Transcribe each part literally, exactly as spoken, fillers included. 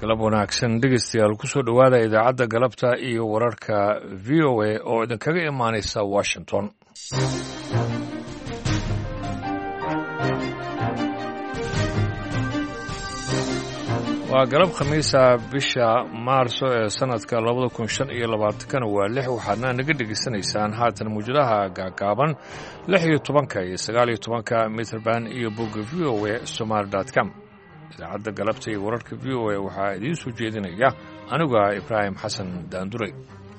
galab wanaagsan dhegeystayaal kusoo dhowaada idaacadda galabta iyo wararka v o a oo idinkaga imaanaysa washington waa galab khamiisa bisha maarso ee sanadka labada kun shan iyo labaatankana waa lix waxaadna naga dhegaysanaysaan haatan muujadaha gaagaaban lix iyo tobanka iyo sagaal iyo tobanka mitrband iyo bogga v o a somaali dot com idaacadda galabta iyo wararka v o a waxaa idiin soo jeedinaya aniga ibraahim xasan daanduray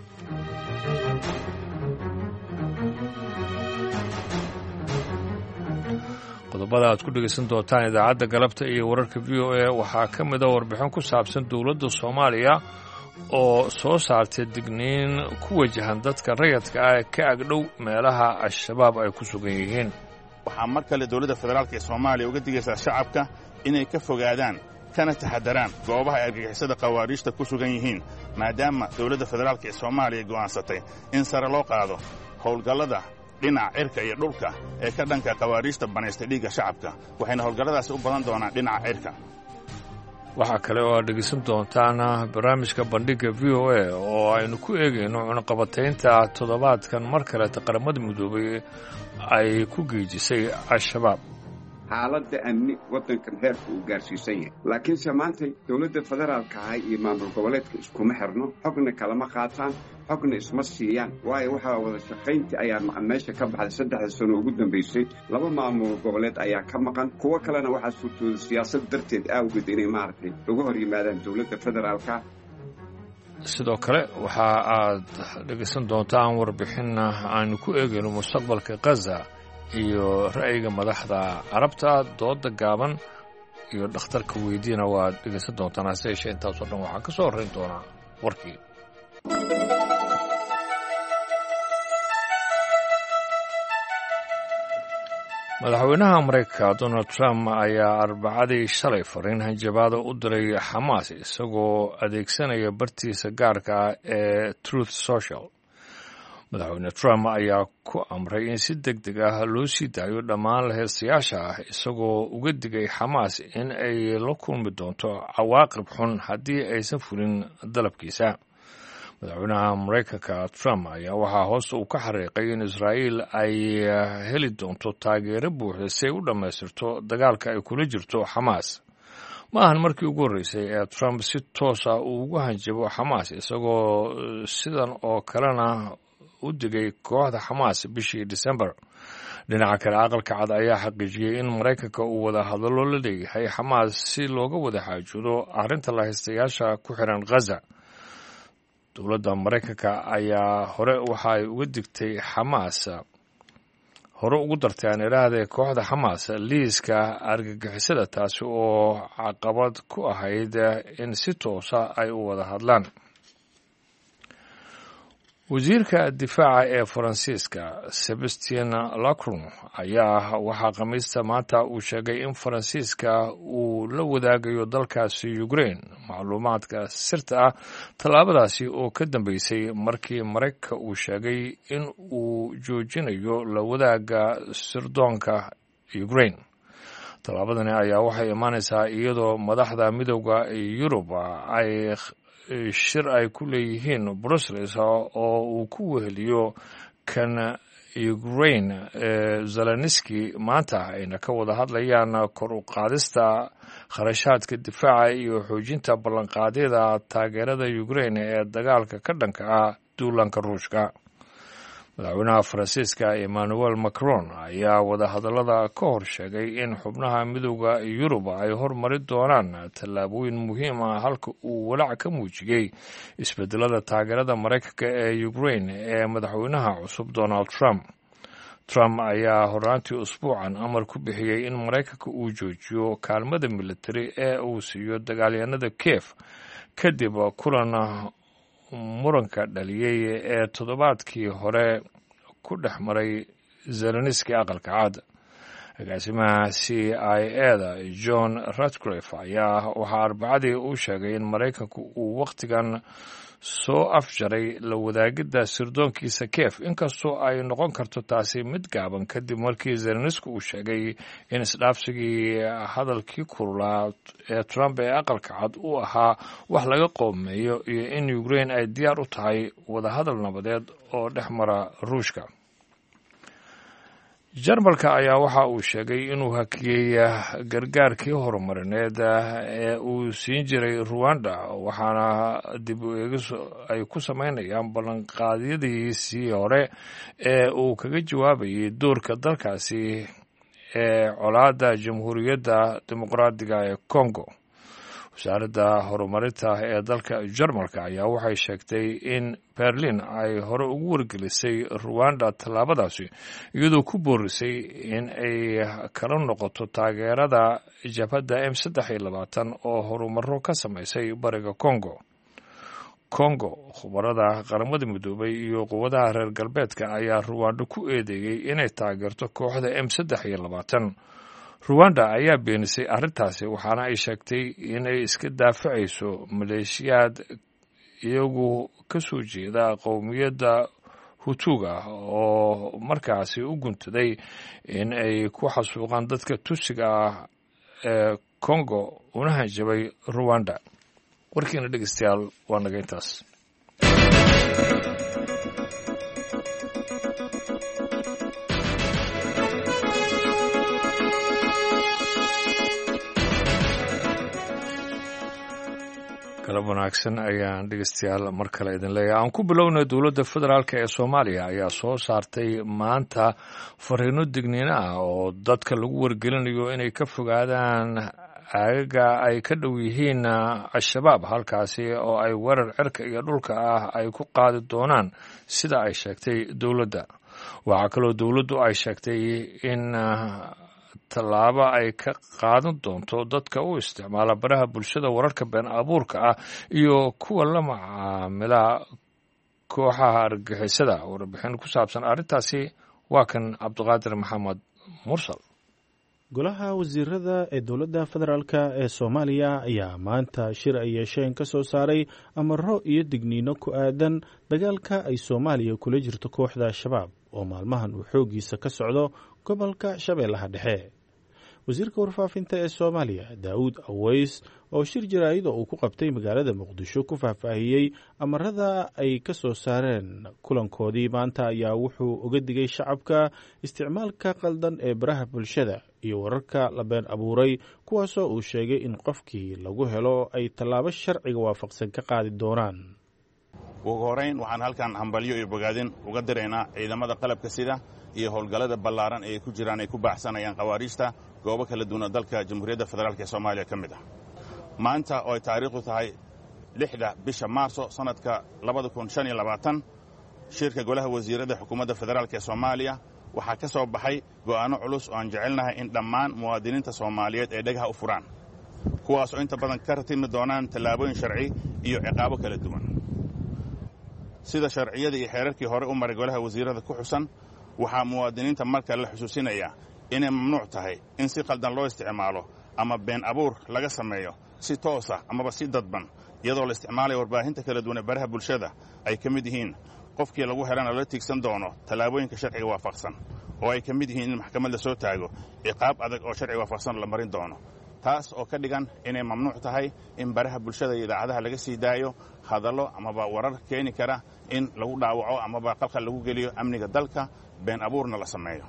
qodobada aad ku dhegaysan doontaan idaacadda galabta iyo wararka v o a waxaa ka mida warbixin ku saabsan dowladda soomaaliya oo soo saartay digniin ku wajahan dadka rayadka ah ee ka agdhow meelaha al-shabaab ay ku sugan yihiin waxaa mar kale dowladda federaalk ee soomaaliya uga digaysaa shacabka inay ka fogaadaan kana taxadaraan goobaha ay argagixisada khawaariijta ku sugan yihiin maadaama dowladda federaalk ee soomaaliya go'aansatay in sare loo qaado howlgallada dhinaca cirka iyo dhulka ee ka dhanka khawaariijta banaystay dhiigga shacabka waxayna howlgalladaasi u badan doonaan dhinaca cirka waxaa kale oo aad dhegaysan doontaan barnaamijka bandhigga v o a oo aynu ku eegayno cunaqabataynta toddobaadkan mar kaleeta qaramada midoobay ay ku geejisay al-shabaab xaaladda amni waddankan heerka uu gaarsiisan yahay laakiinse maanta dowladda federaalka ah iyo maamul goboleedka iskuma xirno xogna kalama qaataan xogna isma siiyaan waayo waxaa wada shaqayntii ayaa meesha ka baxday saddexda sano ugu dambaysay laba maamul goboleed ayaa ka maqan kuwo kalena waxaa suurtooda siyaasad darteed aawgeed inay maaragtay uga hor yimaadaan dowladda federaalka sidoo kale waxa aad dhegaysan doontaan warbixin aanu ku eegayno mustaqbalka gaza iyo ra'yiga madaxda carabta dooda gaaban iyo dhakhtarka weydiina waad dhegaysan doontaan hase yeeshee intaasoo dhan waxaa ka soo horrayn doonaa warkii madaxweynaha maraykanka donald trump ayaa arbacadii shalay fariin hanjabaada u diray xamaas isagoo adeegsanaya bartiisa gaarka ah ee truth social madaxweyne trump ayaa ku amray in si deg deg ah loo sii daayo dhammaan laheystayaasha ah isagoo uga digay xamaas in ay la kulmi doonto cawaaqib xun haddii aysan fulin dalabkiisa madaxweynaha maraykanka trump ayaa waxaa hoose uu ka xariiqay in israa'iil ay heli doonto taageero buuxda si ay u dhammaystirto dagaalka ay kula jirto xamaas ma ahan markii ugu horreysay ee trump si toos ah uu ugu hanjabo xamaas isagoo sidan oo kalena u digay kooxda xamaas bishii disembar dhinaca kale aqalka cad ayaa xaqiijiyey in maraykanka uu wada hadallo la leeyahay xamaas si looga wada xaajoodo arrinta lahaystayaasha ku xiran ghaza dowladda maraykanka ayaa hore waxa ay uga digtay xamaas hore ugu dartay aan idhaahdee kooxda xamaas liiska argagixisada taasi oo caqabad ku ahayd in si toosa ay u wada hadlaan wasiirka difaaca ee faransiiska sebastien lacron ayaa waxaa khamiista maanta uu sheegay in faransiiska uu la wadaagayo dalkaasi ukrain macluumaadka sirta ah tallaabadaasi oo ka dambeysay markii maraykanka uu sheegay in uu joojinayo la wadaaga sirdoonka ukrain tallaabadani ayaa waxay imaanaysaa iyadoo madaxda midooda yurub ay shir ay ku leeyihiin brussels oo uu ku weheliyo kan ukrain ee zeleniski maanta ayna ka wada hadlayaan kor u qaadista kharashaadka difaaca iyo xoojinta ballanqaadyada taageerada ukrain ee dagaalka ka dhanka ah duulanka ruushka madaxweynaha faransiiska emmanuel macron ayaa wadahadallada ka hor sheegay in xubnaha midooda yurub ay hormari doonaan tallaabooyin muhiim ah halka uu walaac ka muujiyey isbedelada taageerada maraykanka ee ukrain ee madaxweynaha cusub donald trump trump ayaa horraantii usbuucan amar ku bixiyey in maraykanka uu joojiyo kaalmada militari ee uu siiyo dagaalyahanada kiev kadib kulan muranka dhaliyey ee toddobaadkii hore ku dhex maray zeleniski aqalka cad agaasimaha c i a da john ratcliffe ayaa waxaa arbacadii uu sheegay in maraykanku uu wakhtigan soo afjaray la wadaagidda sirdoonkiisa kiev inkastoo ay noqon karto taasi mid gaaban kadib markii zelenski uu sheegay in isdhaafsigii hadalkii kululaa ee trump ee aqalka cad uu ahaa wax laga qoomeeyo iyo in ukraine ay diyaar u tahay wadahadal nabadeed oo dhex mara ruushka. jarmalka ayaa waxa uu sheegay inuu hakiyey gargaarkii horumarineed ee uu siin jiray ruwanda waxaana dib u eegis ay ku samaynayaan ballanqaadyadiisii hore ee uu kaga jawaabayay doorka dalkaasi ee colaadda jamhuuriyadda dimuqraadiga ee congo. wasaaradda horumarinta ee dalka jarmalka ayaa waxay sheegtay in berlin ay hore ugu wargelisay ruwanda tallaabadaasi iyadoo ku boorisay in ay kala noqoto taageerada jabhadda m saddex iyo labaatan oo horumaro ka samaysay bariga congo. congo khubarada qaramada midoobay iyo quwadaha reer galbeedka ayaa ruwanda ku eedeeyey inay taageerto kooxda m saddex iyo labaatan. ruwanda ayaa beenisay arrintaasi waxaana ay sheegtay inay iska daafacayso maleeshiyaad iyagu ka soo jeeda qowmiyadda hutuga oo markaasi u guntaday in ay ku xasuuqaan dadka tusiga ah ee congo una hanjabay ruwanda. warkiina dhegeystayaal waa naga intaas. galab wanaagsan ayaan dhegeystayaal mar kale idin leeyahay. aan ku bilownay dowladda federaalk ee soomaaliya ayaa soo saartay maanta fariino digniino ah oo dadka lagu wargelinayo inay ka fogaadaan aagaga ay ka dhow yihiin al-shabaab halkaasi oo ay weerar cirka iyo dhulka ah ay ku qaadi doonaan sida ay sheegtay dowladda. waxaa kaloo dowladdu ay sheegtay in tallaabo ay ka qaadan doonto dadka u isticmaala baraha bulshada wararka been abuurka ah iyo kuwa la macaamila kooxaha argagixisada. warbixin ku saabsan arrintaasi waa kan cabdiqaadir maxamed mursal. golaha wasiirada ee dowladda federaalk ee soomaaliya ayaa maanta shir ay yeesheen ka soo saaray amaro iyo digniino ku aadan dagaalka ay soomaaliya kula jirto kooxda al-shabaab oo maalmahan uu xooggiisa ka socdo gobolka shabeellaha dhexe. wasiirka warfaafinta ee soomaaliya daawud aweys oo shir jaraa'id uu ku qabtay magaalada muqdisho ku faahfaahiyey amarada ay ka soo saareen kulankoodii maanta ayaa wuxuu uga digay shacabka isticmaalka qaldan ee baraha bulshada iyo wararka la been abuuray kuwaasoo uu sheegay in qofkii lagu helo ay tallaabo sharciga waafaqsan ka qaadi doonaan. ugu horeyn waxaan halkan hambalyo iyo bogaadin uga diraynaa ciidamada qalabka sida iyo howlgallada ballaaran ee ku jiraan ay ku baaxsanayaan khawaariijta goobo kala duwan oo dalka jamhuuriyadda federaalk ee soomaaliya ka mid ah. maanta oo ay taariikhdu tahay lixda bisha maarso sannadka labada kun shan iyo labaatan shirka golaha wasiirada xukuumadda federaalk ee soomaaliya waxaa ka soo baxay go'aanno culus oo aan jecelnahay in dhammaan muwaadiniinta soomaaliyeed ay dhagaha u furaan kuwaasoo inta badan ka ratimi doonaan tallaabooyin sharci iyo ciqaabo kala duwan. sida sharciyada iyo xeerarkii hore u maray golaha wasiirada ku xusan waxaa muwaadiniinta marka la xusuusinayaa inay mamnuuc tahay in si qaldan loo isticmaalo ama been abuur laga sameeyo si toosa amaba si dadban iyadoo la isticmaalayo warbaahinta kala duwan ee baraha bulshada ay ka mid yihiin qofkii lagu helana la tiigsan doono tallaabooyinka sharciga waafaqsan oo ay ka mid yihiin in maxkamad la soo taago ciqaab adag oo sharciga waafaqsan la marin doono. taas oo ka dhigan inay mamnuuc tahay in baraha bulshada iyo idaacadaha laga sii daayo hadallo amaba warar keeni kara in lagu dhaawaco amaba qalqal lagu geliyo amniga dalka been abuurna la sameeyo.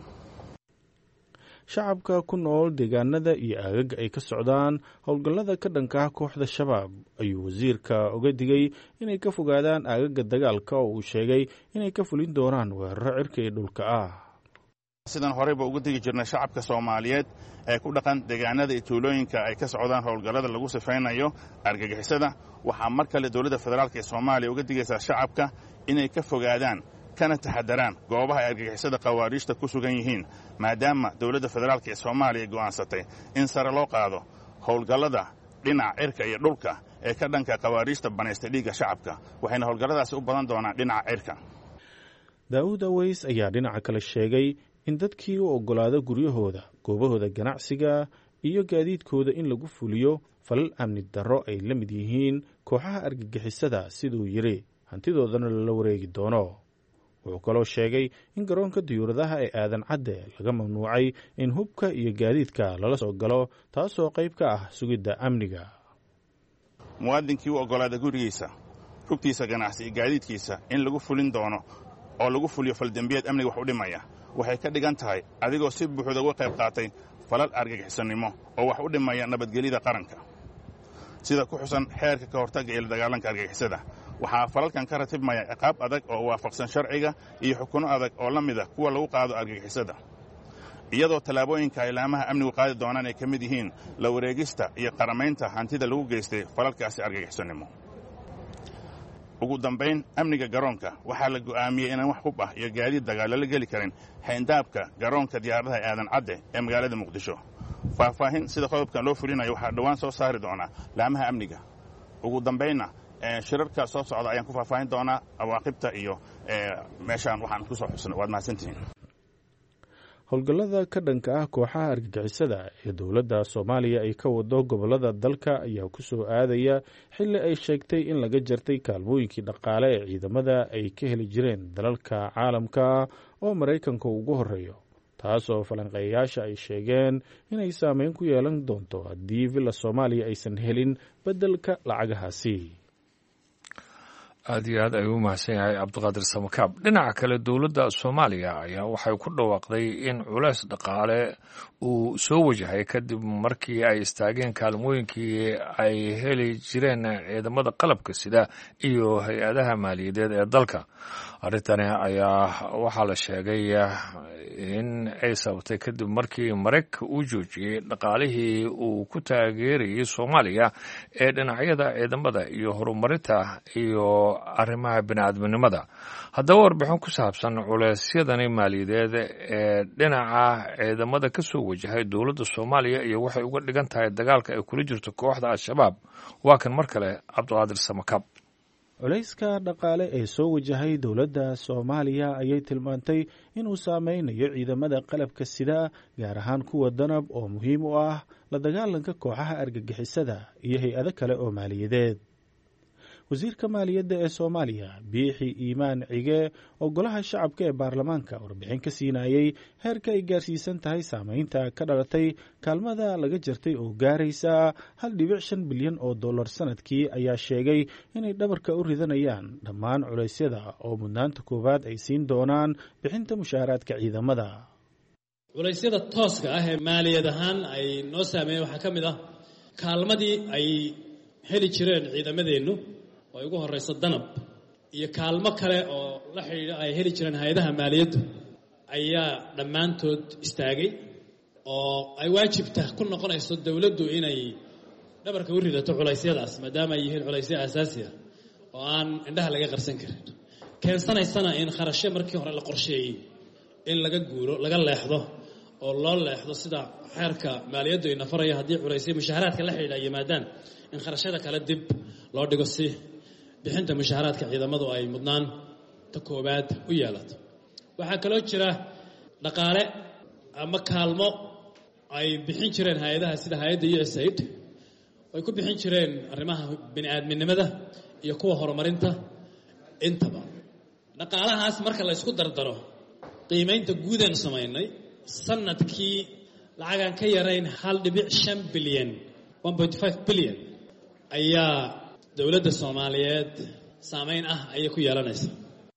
shacabka ku nool deegaanada iyo aagaga ay ka socdaan howlgallada ka dhanka ah kooxda shabaab ayuu wasiirka uga digay inay ka fogaadaan aagaga dagaalka oo uu sheegay inay ka fulin doonaan weeraro cirka iyo dhulka ah. sidan horeyba uga digi jirnay shacabka soomaaliyeed ee ku dhaqan deegaanada iyo tuulooyinka ay ka socdaan howlgallada lagu sifaynayo argagixisada waxaa mar kale dowladda federaalk ee soomaaliya uga digaysaa shacabka inay ka fogaadaan kana taxadaraan goobaha ay argagixisada khawaariijta ku sugan yihiin maadaama dowladda federaalk ee soomaaliya go'aansatay in sare loo qaado howlgallada dhinaca cirka iyo dhulka ee ka dhanka khawaariijta banaysta dhiigga shacabka waxayna howlgalladaasi u badan doonaan dhinaca cirka. daawud aweys ayaa dhinaca kale sheegay in dadkii u oggolaada guryahooda goobahooda ganacsiga iyo gaadiidkooda in lagu fuliyo falal amni darro ay la mid yihiin kooxaha argagixisada siduu yidhi hantidoodana lala wareegi doono. wuxuu kaloo sheegay in garoonka diyuuradaha ee aadan cadde laga mamnuucay in hubka iyo gaadiidka lala soo galo taasoo qayb ka ah sugidda amniga. muwaadinkii u oggolaada gurigiisa rugtiisa ganacsi iyo gaadiidkiisa in lagu fulin doono oo lagu fuliyo faldembiyeed amniga wax u dhimaya waxay ka dhigan tahay adigoo si buuxda uga qayb qaatay falal argagixisannimo oo wax u dhimaya nabadgelyada qaranka sida ku xusan xeerka ka hortagga ee la dagaalanka argagixisada. waxaa falalkan ka ratibmaya ciqaab adag oo waafaqsan sharciga iyo xukuno adag oo la mid ah kuwa lagu qaado argagixisada iyadoo tallaabooyinka ilaamaha amnigu qaadi doonaan ay ka mid yihiin la wareegista iyo qaramaynta hantida lagu geystay falalkaasi argagixisannimo. ugu dambayn amniga garoonka waxaa la go'aamiyey inaan wax hub ah iyo gaadiid dagaal lala geli karin xayndaabka garoonka diyaaradaha ee aadan cadde ee magaalada muqdisho. faahfaahin sida qodobkan loo fulinayo waxaa dhowaan soo saari doonaa laamaha amniga. ugu dambaynna shirarka soo socda ayaan ku faahfaahin doonaa awaaqibta iyo meeshaan waxaan ku soo xusnay. waad mahadsantihiin. howlgallada ka dhanka ah kooxaha argagixisada ee dowladda Soomaaliya ay ka wado gobollada dalka ayaa ku soo aadaya xilli ay sheegtay in laga jartay kaalmooyinkii dhaqaale ee ciidamada ay ka heli jireen dalalka caalamka oo Mareykanka ugu horeeyo, taasoo falanqeeyayaasha ay sheegeen inay saameyn ku yeelan doonto haddii villa Soomaaliya aysan helin beddelka lacagahaasi. aad iyo aad ayuu mahadsan yahay cabdiqaadir samakaab. dhinaca kale dowladda Soomaaliya ayaa waxay ku dhawaaqday in culays dhaqaale uu soo wajahay kadib markii ay istaageen kaalmooyinkii ay heli jireen ciidamada qalabka sida iyo hay-adaha maaliyadeed ee dalka. arrintani ayaa waxaa la sheegay in ay sababtay kadib markii Mareykanka uu joojiyey dhaqaalihii uu ku taageerayay Soomaaliya ee dhinacyada ciidamada iyo horumarinta iyo arrimaha bini'aadminimada. haddaba warbixin ku saabsan culeysyadani maaliyadeed ee dhinaca ciidamada ka soo wajahay dowladda Soomaaliya iyo waxay uga dhigan tahay dagaalka ay kula jirto kooxda al-shabaab waa kan mar kale cabdiqaadir samakaab. culayska dhaqaale ee soo wajahay dowladda Soomaaliya ayay tilmaantay inuu saameynayo ciidamada qalabka sida gaar ahaan kuwa danab oo muhiim u ah la dagaalanka kooxaha argagixisada iyo hay-ado kale oo maaliyadeed. wasiirka maaliyadda ee Soomaaliya Biixi Iimaan Cige oo golaha shacabka ee baarlamaanka warbixin ka siinayay heerka ay gaarsiisan tahay saameynta ka dhalatay kaalmada laga jartay oo gaaraysa hal dhibic shan bilyan oo dollar sanadkii ayaa sheegay inay dhabarka u ridanayaan dhammaan culeysyada oo mudnaanta koowaad ay siin doonaan bixinta mushaaraadka ciidamada. culeysyada tooska ah ee maaliyad ahaan ay noo saameeyeen waxaa ka mid ah kaalmadii ay heli jireen ciidamadeennu oo ay ugu horeyso danab iyo kaalmo kale oo la xidhiidha ay heli jireen hay-adaha maaliyaddu ayaa dhammaantood istaagay oo ay waajibta ku noqonayso dowladdu inay dhabarka u ridato culeysyadaas maadaama ay yihiin culaysyo aasaasi ah oo aan indhaha laga qarsan karin, keensanaysana in kharashyo markii hore la qorsheeyey in laga guuro laga leexdo oo loo leexdo sida xeerka maaliyaddu ina faraya haddii culaysyo mushaaharaadka la xidhiidha yimaadaan in kharashyada kale dib loo dhigo si bixinta mushaaharaadka ciidamadu ay mudnaan ta koowaad u yeelato. waxaa kaloo jira dhaqaale ama kaalmo ay bixin jireen hay-adaha sida hay-adda U S A I D ay ku bixin jireen arrimaha bini'aadminimada iyo kuwa horumarinta intaba. dhaqaalahaas marka la isku dardaro qiimaynta guudaan samaynay sanadkii lacagaan ka yarayn hal dhibic shan bilyan one point five bilyan ayaa dowladda Soomaaliyeed saameyn ah ayay ku yeelanaysaa.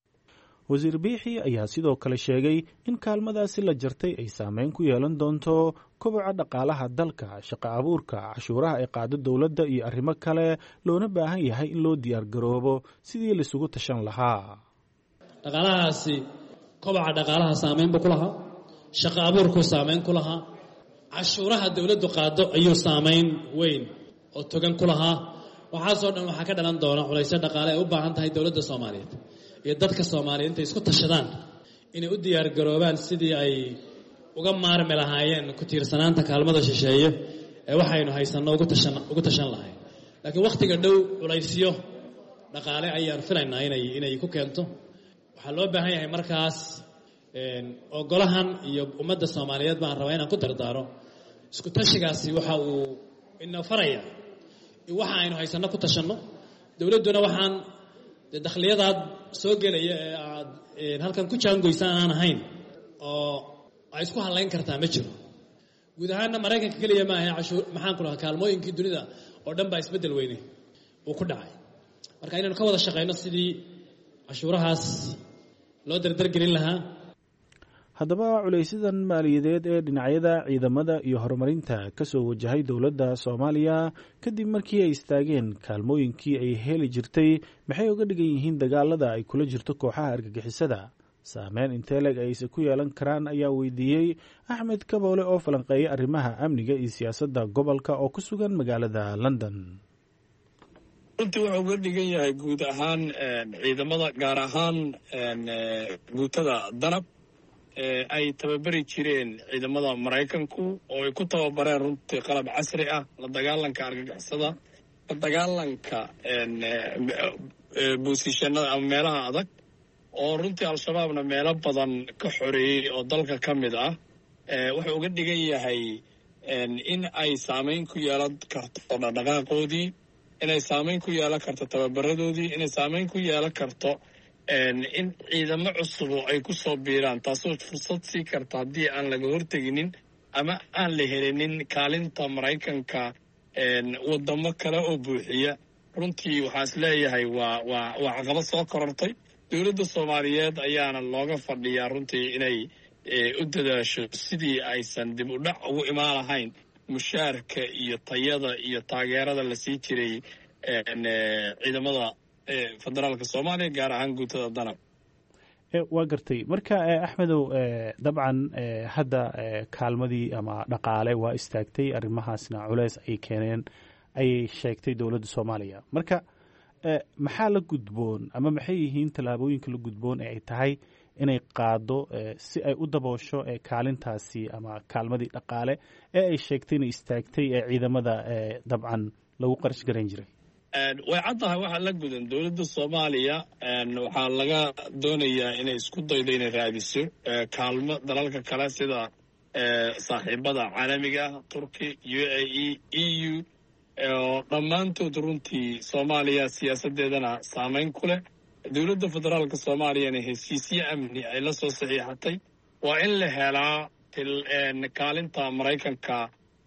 wasiir Biixi ayaa sidoo kale sheegay in kaalmadaasi la jartay ay saameyn ku yeelan doonto koboca dhaqaalaha dalka, shaqo abuurka, cashuuraha ay qaado dowladda iyo arrimo kale loona baahan yahay in loo diyaar garoobo sidii la isugu tashan lahaa. dhaqaalahaasi koboca dhaqaalaha saameyn buu ku lahaa, shaqo abuurku saameyn ku lahaa, cashuuraha dowladdu qaado ayuu saameyn weyn oo togan ku lahaa. waxaasoo dhan waxaa ka dhalan doona culaysyo dhaqaale ay u baahan tahay dowladda Soomaaliyeed iyo dadka Soomaaliyeed intay isku tashadaan inay u diyaar garoobaan sidii ay uga maarmi lahaayeen ku tiirsanaanta kaalmada shisheeye ee waxaynu haysanno ugu tashan ugu tashan lahayn. laakiin waqtiga dhow culaysyo dhaqaale ayaan filaynaa inay inay ku keento. waxaa loo baahan yahay markaas oo golahan iyo ummadda Soomaaliyeed baan rabaa inaan ku dardaaro isku tashigaasi waxa uu inoo faraya waxa aynu haysano ku tashano dawladuna waxaan dakhliyadaad soo gelaya ee aad halkan ku jaangoysaan aan ahayn oo ay isku halayn kartaa ma jiro guud ahaan Mareykanka kaliya ma aha cashuur maxaan ku lahaa kaalmooyinkii dunida oo dhan baa isbedel weynay oo ku dhacay marka inaynu ka wada shaqeyno sidii cashuurahaas loo dardar gelin lahaa. haddaba culaysidan maaliyadeed ee dhinacyada ciidamada iyo horumarinta ka soo wajahay dowladda Soomaaliya kadib markii ay istaageen kaalmooyinkii ay heli jirtay maxay uga dhigan yihiin dagaalada ay kula jirto kooxaha argagixisada saameyn intee leeg ay ku yeelan karaan ayaa weydiiyey Axmed Kaboole oo falanqeeyay arrimaha amniga iyo siyaasadda gobolka oo ku sugan magaalada London. runtii wuxuu uga dhigan yahay guud ahaan ciidamada gaar ahaan guutada danab ay tababari jireen ciidamada Mareykanku oo ay ku tababareen runtii qalab casri ah la dagaalanka argagixisada la dagaalanka boosishannada ama meelaha adag oo runtii al-shabaabna meelo badan ka xoreeyey oo dalka ka mid ah wuxuu uga dhigan yahay in ay saamayn ku yeelan karto dhaqdhaqaaqoodii inay saamayn ku yeelan karto tababaradoodii inay saamayn ku yeelan karto in ciidamo cusub ay ku soo biiraan taasoo fursad sii karta haddii aan laga horteginin ama aan la helinin kaalinta Mareykanka wadamo kale oo buuxiya runtii waxaa is leeyahay waa waa waa caqabad soo korortay dowladda Soomaaliyeed ayaana looga fadhiyaa runtii inay u dadaasho sidii aysan dib u dhac ugu imaan lahayn mushaarka iyo tayada iyo taageerada la sii jiray ciidamada federaalka Soomaaliya gaar ahaan guutada danab. waa gartay marka Axmedow dabcan hadda kaalmadii ama dhaqaale waa istaagtay arrimahaasna culays ay keeneen ay sheegtay dowladda Soomaaliya marka maxaa la gudboon ama maxay yihiin talaabooyinka la gudboon ee ay tahay inay qaado si ay u daboosho kaalintaasi ama kaalmadii dhaqaale ee ay sheegtay inay istaagtay ee ciidamada dabcan lagu qarash garan jiray. way caddahay waxaa la gudan dowladda Soomaaliya waxaa laga doonayaa inay isku daydo inay raadiso kaalmo dalalka kale sida saaxiibada caalamiga ah Turki, U A E, E U oo dhammaantood runtii Soomaaliya siyaasadeedana saamayn ku leh dowladda federaalka Soomaaliyana heshiisyo amni ay la soo saxiixatay waa in la helaa kaalinta Mareykanka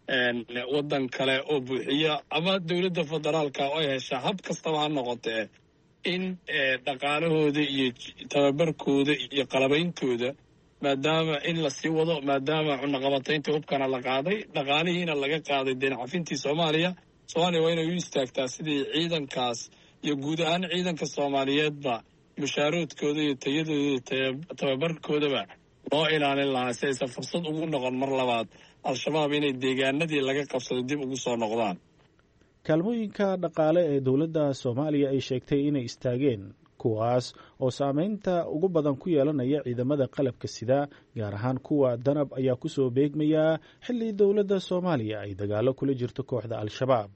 waddan kale oo buuxiya ama dowladda federaalka oo ay heshaa hab kastaba ha noqotee in dhaqaalahooda iyo tababarkooda iyo qalabeyntooda maadaama in la sii wado maadaama cunaqabataynta hubkana la qaaday dhaqaalihiina laga qaaday deen cafintii Soomaaliya Soomaaliya waa inay u istaagtaa sidii ciidankaas iyo guud ahaan ciidanka Soomaaliyeedba mushaaroodkooda iyo tayadooda tababarkoodaba loo ilaalin lahaa si aysan fursad ugu noqon mar labaad al-shabaab inay deegaanadii laga qabsado dib ugu soo noqdaan. kaalmooyinka dhaqaale ee dowladda Soomaaliya ay sheegtay inay istaageen kuwaas oo saameynta ugu badan ku yeelanaya ciidamada qalabka sida gaar ahaan kuwa danab ayaa ku soo beegmaya xilli dowladda Soomaaliya ay dagaalo kula jirto kooxda al-shabaab.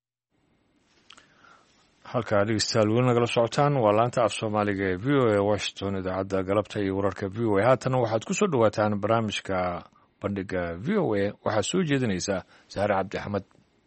halkaa dhegeystayaal weli nagala socotaan waa laanta af Soomaaliga ee V O A Washington idaacadda galabta iyo wararka V O A haatana waxaad ku soo dhawaataan barnaamijka bandhiga V O A waxaa soo jeedinaysa Sahar Cabdi Axmed.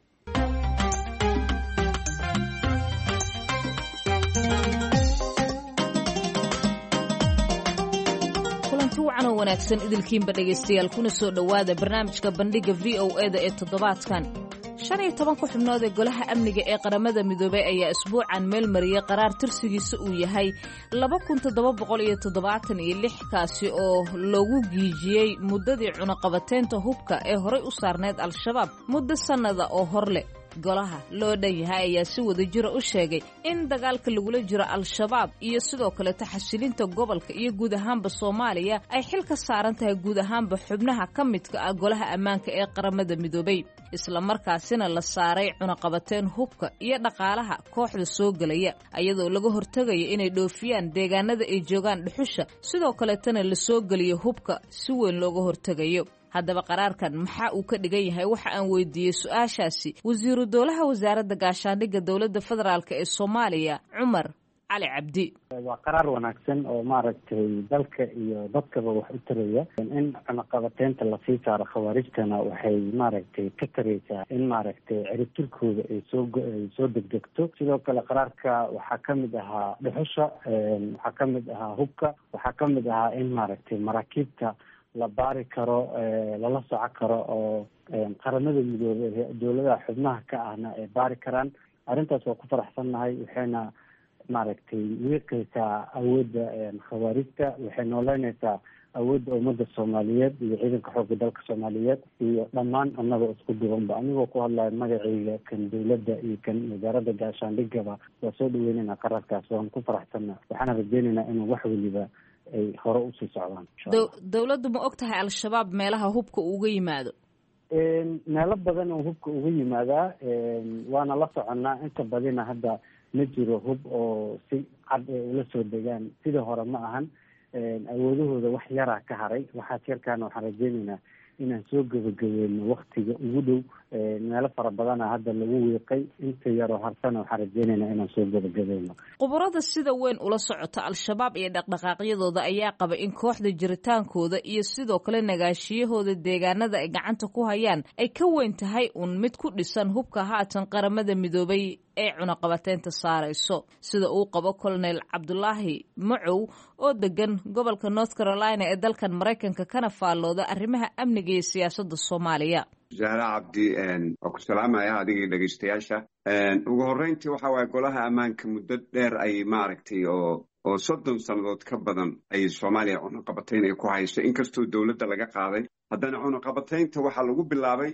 kulanti wacan oo wanaagsan idilkiinba dhegaystayaal kuna soo dhowaada barnaamijka bandhiga V O A da ee toddobaadkan. shan iyo toban ku xubnood ee golaha amniga ee qaramada midoobay ayaa isbuucan meel mariyay qaraar tirsigiisa uu yahay laba kun toddoba boqol iyo toddobaatan iyo lix kaasi oo loogu giijiyey muddadii cunaqabateynta hubka ee horay u saarneyd al-shabaab muddo sannada oo hor leh. golaha loo dhan yahay ayaa si wada jira u sheegay in dagaalka lagula jiro al-shabaab iyo sidoo kale taxashilinta gobolka iyo guud ahaanba Soomaaliya ay xil ka saaran tahay guud ahaanba xubnaha ka midka ah golaha ammaanka ee qaramada midoobay isla markaasina la saaray cunaqabateen hubka iyo dhaqaalaha kooxda soo galaya ayadoo laga hortagayo inay dhoofiyaan deegaanada ay joogaan dhuxusha sidoo kale tana la soo galiyo hubka si weyn looga hortagayo. haddaba qaraarkan maxaa uu ka dhigan yahay waxa aan weydiiyey su-aashaasi wasiiru dowlaha wasaaradda gaashaandhigga dowladda federaalk ee Soomaaliya Cumar Cali Cabdi. waa qaraar wanaagsan oo maaragtay dalka iyo dadkaba wax u taraya. In cunaqabateynta lasii saaro khawaarijtana waxay maaragtay ka taraysaa in maaragtay ciribtirkooda ay soo ay soo degdegto. sidoo kale qaraarka waxaa kamid ahaa dhuxusha, waxaa kamid ahaa hubka, waxaa kamid ahaa in maaragtay maraakiibta la baari karo, lala soco karo oo qaramada midoobay dowladaha xubnaha ka ahna ay baari karaan. arrintaas waa ku faraxsannahay, waxayna maaragtay wiiqaysaa awoodda khawaarijta, waxay nooleynaysaa awoodda ummadda soomaaliyeed iyo ciidanka xoogga dalka soomaaliyeed iyo dhammaan annagoo isku duwanba. anigoo ku hadlaya magacayga kan dowladda iyo kan wasaaradda gaashaandhigaba waa soo dhaweynayna qaraarkaas, waan ku faraxsanna, waxaana rajeynaynaa inuu wax weliba ay hore usii socdaan. dowladdu ma og tahay al-shabaab meelaha hubka uga yimaado? meelo badan oo hubka uga yimaadaa, waana la soconnaa. inta badina hadda ma jiro hub oo si cad ee ula soo degaan sidii hore ma ahan. awoodahooda wax yaraa ka haray. waxaas yarkaana waxaan rajeynaynaa inaan soo gebagabeyno waktiga ugu dhow. meelo fara badana hadda lagu wiiqay, inta yaroo harsana waxaan rajeynaynaa inaan soo gebagabeyno. khubarada sida weyn ula socota al-shabaab iyo dhaqdhaqaaqyadooda ayaa qaba in kooxda jiritaankooda iyo sidoo kale nagaashiyahooda deegaanada ay gacanta ku hayaan ay ka weyn tahay uun mid ku dhisan hubka haatan qaramada midoobay ee cunaqabateynta saarayso, sida uu qabo colonel cabdulaahi macow oo degan gobolka north carolina ee dalkan maraykanka kana faallooda arrimaha amniga iyo siyaasadda soomaaliya. zahra cabdi, waa ku salaamaya adigii dhegeystayaasha. ugu horreyntii waxa waaye golaha ammaanka muddo dheer ayay maaragtay oo oo soddon sannadood ka badan ayay soomaaliya cunaqabateyn ay ku hayso. inkastoo dowladda laga qaaday, haddana cunaqabateynta waxaa lagu bilaabay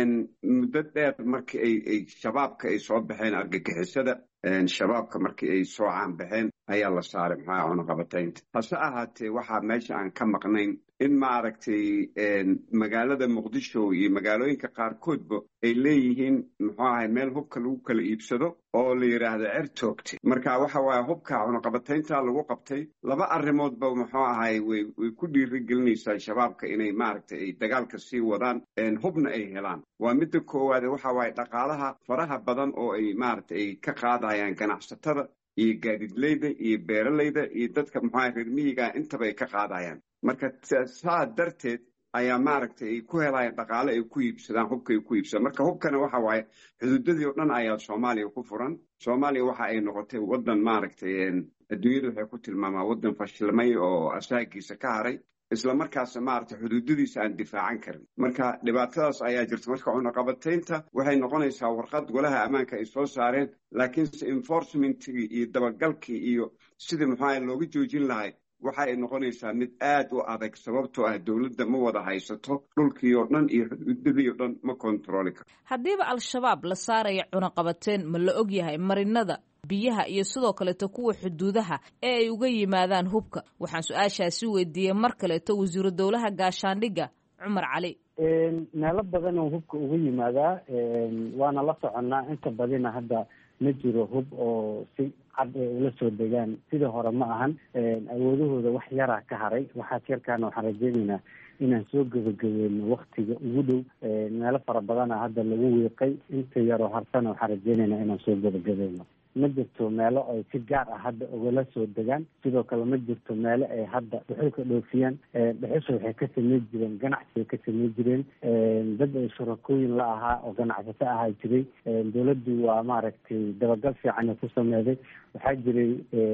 muddo dheer markii ay ay shabaabka ay soo baxeen, argagixisada shabaabka markii ay soo caanbaxeen ayaa la saaray maxaa cunaqabateynta. hase ahaatee waxaa meesha aan ka maqnayn in maaragtay magaalada muqdisho iyo magaalooyinka qaarkoodba ay leeyihiin muxuu ahay meel hubka lagu kala iibsado oo la yidhaahdo certoogti. marka waxa waaye hubka cunaqabateynta lagu qabtay laba arrimoodba muxuu ahay way way ku dhiirigelinaysaa shabaabka inay maaragtay ay dagaalka sii wadaan, hubna ay helaan. waa midda koowaad waxa waaye dhaqaalaha faraha badan oo ay maaragtay ay ka qaadayaan ganacsatada iyo gaadiidleyda iyo beeralayda iyo dadka muxuu ahay reer miyiga intaba ay ka qaadayaan. marka saa darteed ayaa maaragtay ay ku helayaan dhaqaale ay ku iibsadaan, hubka ay ku iibsadaan. marka hubkana waxa waaye xuduudadii oo dhan ayaa soomaaliya ku furan. soomaaliya waxa ay noqotay waddan maaragtay adduunyada waxay ku tilmaamaa waddan fashilmay oo asaagiisa ka haray, isla markaasna maaragtay xuduudadiisa aan difaacan karin. marka dhibaatadaas ayaa jirta. marka cunaqabateynta waxay noqonaysaa warqad golaha ammaanka ay soo saareen, laakiinse enforcementkii iyo dabagalkii iyo sidii maxaa looga joojin lahay waxa ay noqonaysaa mid aad u adag, sababtoo ah dowladda ma wada haysato dhulkii oo dhan iyo xuduudadii oo dhan ma kontrooli karo. haddiiba al-shabaab la saaraya cunaqabateyn, ma la og yahay marinada biyaha iyo sidoo kaleeto kuwa xuduudaha ee ay uga yimaadaan hubka? waxaan su-aashaasi weydiiyey mar kaleeto wasiiru dowlaha gaashaandhigga cumar cali. meelo badan oo hubka uga yimaadaa, waana la soconnaa. inta badina hadda ma jiro hub oo si cad ee ula soo degaan sidii hore ma ahan. awoodahooda wax yaraa ka haray. waxaas yarkaana waxaan rajeynaynaa inaan soo gebagabeyno waktiga ugu dhow. meelo fara badana hadda lagu wiiqay, inta yaroo harsana waxaan rajeynaynaa inaan soo gebagabeyno. ma jirto meelo ay si gaar ah hadda ugala soo degaan. sidoo kale ma jirto meelo ay hadda dhuxulka dhoofiyaan. dhuxusha waxay ka samey jireen ganacsi ay ka samey jireen. dad ay shurakooyin la ahaa oo ganacsato ahaa jiray. dowladdu waa maaragtay dabagal fiican ku sameeday. waxaa jiray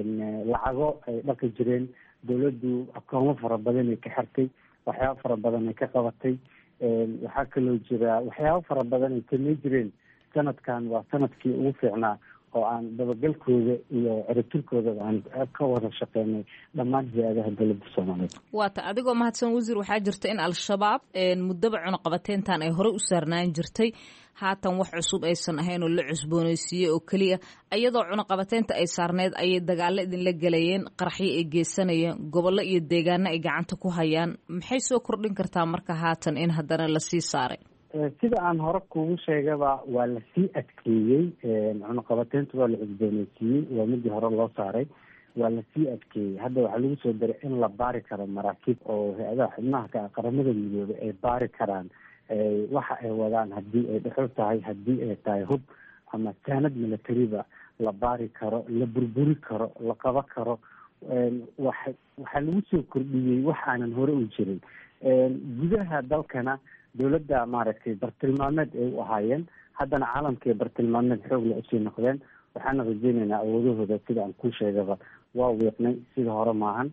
lacago ay dhaqi jireen. dowladdu akoomo fara badan ay ka xirtay, waxyaabo fara badan ay ka qabatay. waxaa kaloo jira waxyaabo fara badan ay samey jireen. sanadkan waa sanadkii ugu fiicnaa oo aan dabagalkooda iyo ciribtirkooda aan ka wada shaqeynay dhammaan hay-adaha dowladda soomaaliyeed. waata adigoo mahadsan wasiir, waxaa jirta in al-shabaab muddaba cunaqabateyntan ay horey u saarnaan jirtay, haatan wax cusub aysan ahayn oo la cusboonaysiiyey oo keliya. iyadoo cunaqabateynta ay saarneyd ayay dagaalo idinla gelayeen, qaraxyo ay geysanayeen, gobollo iyo deegaano ay gacanta ku hayaan. maxay soo kordhin kartaa marka haatan in haddana lasii saaray? sida aan hore kugu sheegaba waa lasii adkeeyey. cunaqabateynta waa la cusbooneysiiyey, waa midii hore loo saaray, waa lasii adkeeyey. hadda waxaa lagu soo daray in la baari karo maraakiib oo hay-adaha xubnaha ka qaramada midoobay ay baari karaan waxa ay wadaan, haddii ay dhuxul tahay, haddii ay tahay hub. ama saanad militariba la baari karo, la burburi karo, la qaba karo. waxa waxaa lagu soo kordhiyey wax aanan hore u jirin. gudaha dalkana dowladda maaragtay bartilmaameed ay u ahaayeen, haddana caalamkii bartilmaameed xoog la usii noqdeen. waxaana rajeynaynaa awoodahooda sida aan ku sheegaba waa wiiqnay, sida hore maahan,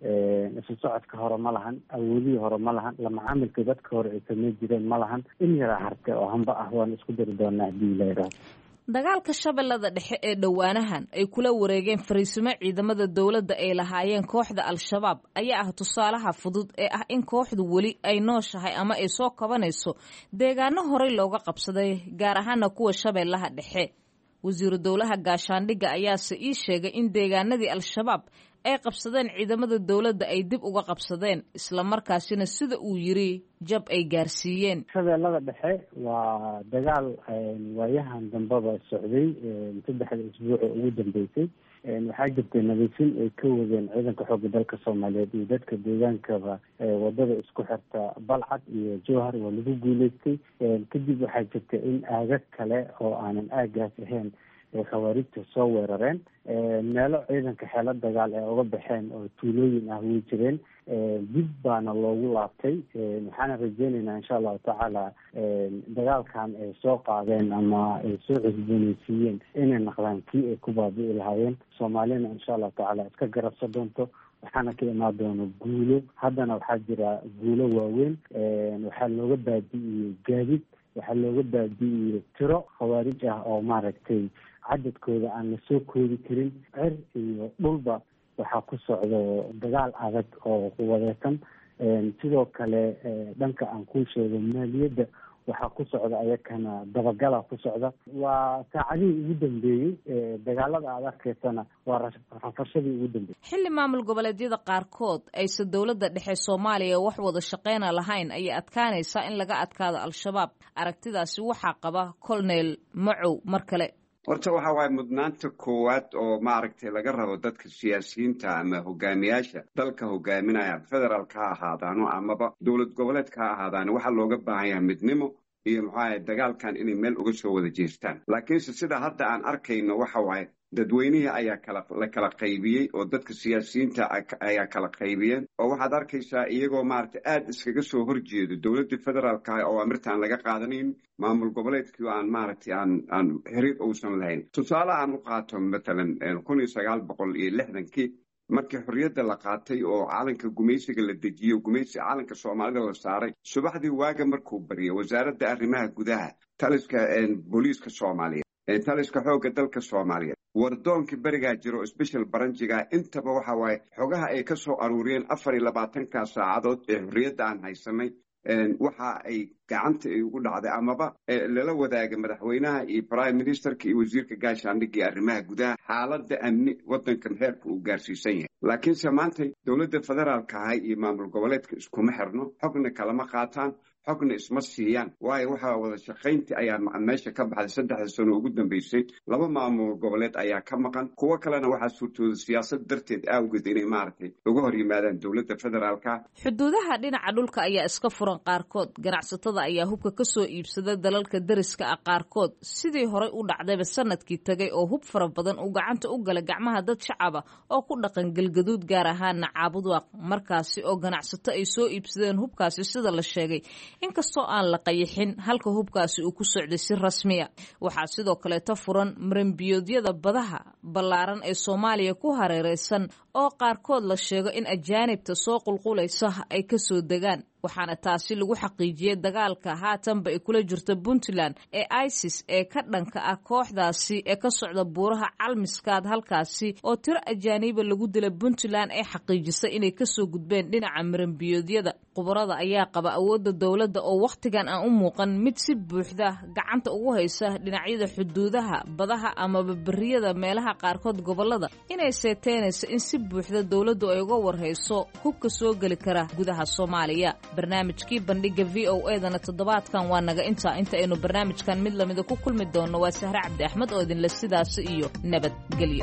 isu socodka hore ma lahan, awoodihii hore ma lahan, la macaamilka dadka hore ay samey jireen ma lahan. in yaraa harte oo hamba ah waan isku dari doonaa haddii la yidhaahdo. dagaalka shabeellada dhexe ee dhowaanahan ay kula wareegeen fariisimo ciidamada dowladda ay lahaayeen kooxda al-shabaab ayaa ah tusaalaha fudud ee ah in kooxdu weli ay nooshahay ama ay soo kabanayso deegaano horey looga qabsaday, gaar ahaana kuwa shabeellaha dhexe. wasiiru dowlaha gaashaandhigga ayaase ii sheegay in deegaanadii al-shabaab ay qabsadeen ciidamada dowladda ay dib uga qabsadeen, isla markaasina sida uu yiri jab ay gaarsiiyeen. shabeellada dhexe waa dagaal waayahan dambaba socday saddexda isbuuc oo ugu dambeysay. waxaa jirtay nadiifin ay ka wadeen ciidanka xoogga dalka Soomaaliyeed iyo dadka deegaankaba wadada isku xirta Balcad iyo Jowhar waa lagu guuleystay. kadib waxaa jirtay in aagag kale oo aanan aagaas ahayn ee khawaarijta soo weerareen. meelo ciidanka xeelo dagaal ee uga baxeen oo tuulooyin ah way jireen. dib baana loogu laabtay. waxaana rajeynaynaa insha allahu tacaala dagaalkan ay soo qaadeen ama ay soo cusbooneysiiyeen inay naqdaan kii ay ku baabi'i lahaayeen. soomaalina insha allahu tacaala iska garabsan doonto, waxaana ka imaan doono guulo. haddana waxaa jira guulo waaweyn. waxaa looga baabi'iyey gaadiid, waxaa looga baabi'iyey tiro khawaarij ah oo maaragtay cadadkooda aan la soo koodi karin. cer iyo dhulba waxaa ku socdo dagaal adag oo wadeesan. sidoo kale dhanka aan ku sheego maaliyadda waxaa ku socda ayakana dabagala ku socda. waa saacadihii ugu dambeeyey dagaalada aad arkaysana waa rafashadii ugu dambeeyey. xilli maamul goboleedyada qaarkood aysan dowladda dhexe Soomaaliya wax wada shaqeyna lahayn ayay adkaanaysaa in laga adkaado al-shabaab. aragtidaasi waxaa qaba Colonel Macow mar kale. horta waxa waaye mudnaanta koowaad oo maaragtay laga rabo dadka siyaasiyiinta ama hogaamiyaasha dalka hogaaminaya federaalka ha ahaadaano amaba dowlad goboleedka ha ahaadaano waxaa looga baahan yahay midnimo iyo maxaa dagaalkan inay meel uga soo wada jeestaan. laakiinse sida hadda aan arkayno waxa waaye dadweynihii ayaa kala la kala qaybiyey oo dadka siyaasiyiinta ayaa kala qaybiyeen oo waxaad arkaysaa iyagoo maaragtay aad iskaga soo horjeedo dowladda federaalka oo amirtaan laga qaadanayn, maamul goboleedkii aan maaragtay aan aan xiriir uusan lahayn. tusaale aan u qaato matalan kun iyo sagaal boqol iyo lixdankii markii xorriyadda la qaatay oo calanka gumaysiga la dejiyo gumaysi calanka Soomaalida la saaray, subaxdii waaga markuu bariyay wasaaradda arrimaha gudaha, taliska booliiska Soomaaliyeed, taliska xoogga dalka Soomaaliyeed, wardoonkii berigaa jiro special baranjiga intaba waxa waaye xogaha ay ka soo aruuriyeen afar iyo labaatanka saacadood ee xorriyadda aan haysanay waxa ay gacanta ay ugu dhacday amaba lala wadaaga madaxweynaha iyo prime ministerka iyo wasiirka gaashaandhigga iyo arrimaha gudaha xaaladda amni wadankan heerka uu gaarsiisan yahay. laakiinse maanta dowladda federaalka ahay iyo maamul goboleedka iskuma xirno, xogna kalama qaataan, xogna isma siiyaan. waayo waxaa wada shaqayntii ayaa meesha ka baxday saddexda sano ugu dambeysay. laba maamul goboleed ayaa ka maqan, kuwo kalena waxaa suurtooda siyaasad darteed awgeed inay maaragtay uga hor yimaadaan dowladda federaalka. xuduudaha dhinaca dhulka ayaa iska furan qaarkood. ganacsatada ayaa hubka ka soo iibsada dalalka dariska ah qaarkood, sidii horey u dhacdayba sanadkii tagay oo hub fara badan uu gacanta u gala gacmaha dad shacaba oo ku dhaqan galgaduud, gaar ahaana Caabudwaaq. markaasi oo ganacsato ay soo iibsadeen hubkaasi sida la sheegay, inkastoo aan la qayixin halka hubkaasi uu ku socday si rasmiya. waxaa sidoo kaleeto furan maranbiyoodyada badaha ballaaran ee Soomaaliya ku hareereysan oo qaarkood la sheego in ajaanibta soo qulqulaysa ay ka soo degaan. waxaana taasi lagu xaqiijiyey dagaalka haatanba ay kula jirta Puntland ee ISIS ee ka dhanka ah kooxdaasi ee ka socda buuraha Calmiskaad, halkaasi oo tiro ajaaniba lagu dilay Puntland ay xaqiijisay inay ka soo gudbeen dhinaca maranbiyoodyada. khubarada ayaa qaba awoodda dowladda oo wakhtigan aan u muuqan mid si buuxda gacanta ugu haysa dhinacyada xuduudaha badaha amaba beriyada meelaha qaarkood gobolada, inay seeteynayso in si buuxda dowladdu ay uga warhayso hubka soo geli kara gudaha Soomaaliya. barnaamijkii bandhiga V O A dana toddobaadkan waa naga intaa. inta aynu barnaamijkan mid lamida ku kulmi doonno waa Sahre Cabdi Axmed oo idinle sidaas iyo nabadgelyo.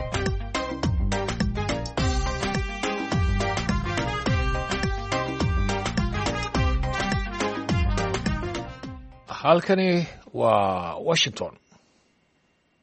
halkani waa Washington.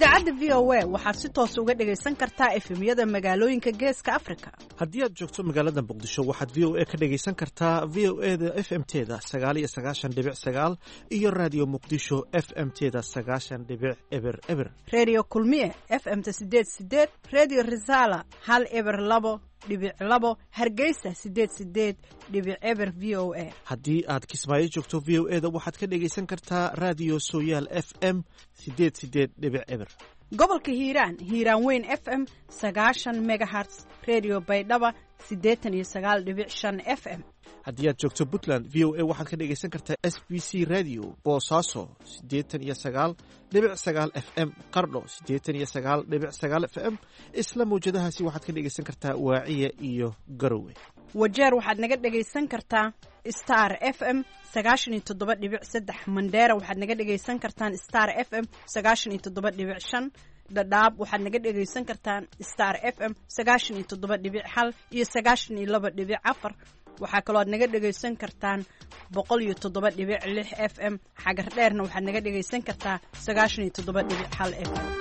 idaacadda v o a waxaad si toos uga dhagaysan kartaa efemyada magaalooyinka geeska afrika. haddii aad joogto magaalada muqdisho waxaad v o a ka dhagaysan kartaa v o e da f m teda sagaal iyo sagaashan dhibic sagaal iyo raadiyo muqdisho f m teda sagaashan dhibic eber eber. redio kulmiye f m ta sideed sideed, redio risala hal eber labo dhibic labo, hargeysa sideed sideed dhibic eber v o a. haddii aad kismaayo joogto v o e da waxaad ka dhagaysan kartaa raadiyo sooyaal f m sideed sideed dhibic eber. gobolka hiiraan hiiraan weyn f m sagaashan megahertz, redio baydhaba siddeetan iyo sagaal dhibic shan f m. haddii aad joogto puntland v o a waxaad ka dhagaysan kartaa s b c radio boosaaso siddeetan iyo sagaal dhibic sagaal f m, qardho siddeetan iyo sagaal dhibic sagaal f m. isla mawjadahaasi waxaad ka dhagaysan kartaa waaciya iyo garowe. wajeer waxaad naga dhagaysan kartaa star f m sagaashan iyo toddoba dhibic saddex, mandheera waxaad naga dhagaysan kartaan star f m sagaashan iyo toddoba dhibic shan, dhadhaab waxaad naga dhagaysan kartaan star f m sagaashan iyo toddoba dhibic hal iyo sagaashan iyo laba dhibic afar. waxaa kaloo aad naga dhagaysan kartaan boqol iyo toddoba dhibic lix f m. xagar dheerna waxaad naga dhagaysan kartaa sagaashan iyo toddoba dhibic hal f m.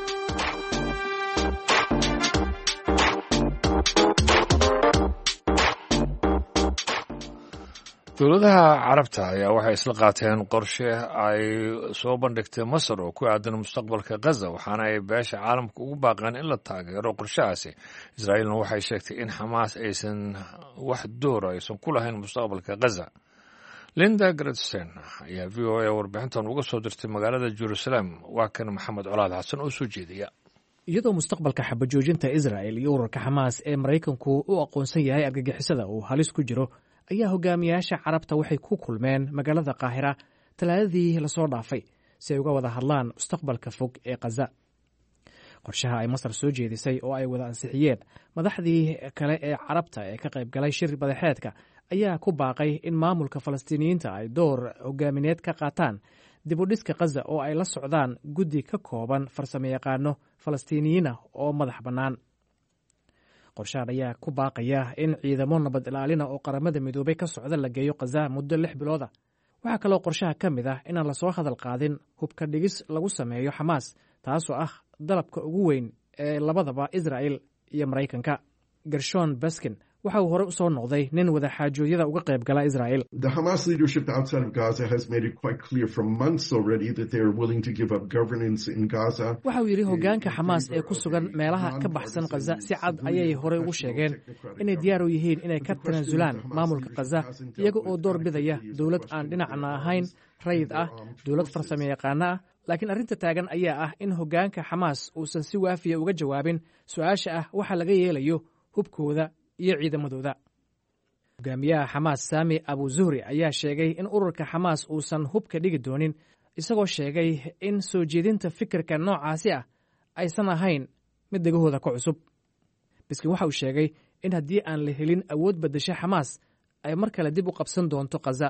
dowladaha carabta ayaa waxay isla qaateen qorshe ay soo bandhigtay masar oo ku aadan mustaqbalka ghaza, waxaana ay beesha caalamka ugu baaqeen in la taageero qorshahaasi. israa'iilna waxay sheegtay in xamaas aysan wax doora aysan ku lahayn mustaqbalka ghaza. linda gretsen ayaa v o a warbixintan uga soo dirtay magaalada jerusalem. waa kan maxamed colaad xasan oo soo jeediya. iyadoo mustaqbalka xabajoojinta israa'il iyo ururka xamaas ee maraykanku u aqoonsan yahay argagixisada uu halis ku jiro, ayaa hogaamiyaasha carabta waxay ku kulmeen magaalada qaahira talaadadii lasoo dhaafay si ay uga wada hadlaan mustaqbalka fog ee khaza. qorshaha ay masar soo jeedisay oo ay wada ansixiyeen madaxdii kale ee carabta ee ka qayb galay shir badaxeedka ayaa ku baaqay in maamulka falastiiniyiinta ay door hogaamineed ka qaataan dib u dhiska khaza oo ay la socdaan guddi ka kooban farsamayaqaano falastiiniyiinah oo madax bannaan. qorshahan ayaa ku baaqaya in ciidamo nabad ilaalina oo qaramada midoobay ka socda la geeyo khaza muddo lix bilooda. waxaa kaloo qorshaha ka mid ah inaan lasoo hadal qaadin hubka dhigis lagu sameeyo xamaas, taasoo ah dalabka ugu weyn ee labadaba israa'il iyo maraykanka. gershon baskin waxa uu hore u soo noqday nin wada xaajoodyada uga qayb gala israa'il. waxa uu yidhi hogaanka xamaas ee ku sugan meelaha ka baxsan khaza si cad ayay horey ugu sheegeen inay diyaar u yihiin inay ka tanaasulaan maamulka khaza, iyaga oo door bidaya dowlad aan dhinacna ahayn, rayid ah, dowlad farsamo yaqaano ah. laakiin arrinta taagan ayaa ah in hogaanka xamaas uusan si waafiya uga jawaabin su-aasha ah waxa laga yeelayo hubkooda iyo ciidamadooda. hogaamiyaha xamaas saami abu zuhri ayaa sheegay in ururka xamaas uusan hubka dhigi doonin, isagoo sheegay in soo jeedinta fikirka noocaasi ah aysan ahayn mid dhegahooda ka cusub. biskin waxa uu sheegay in haddii aan la helin awood beddesha xamaas ay mar kale dib u qabsan doonto khaza.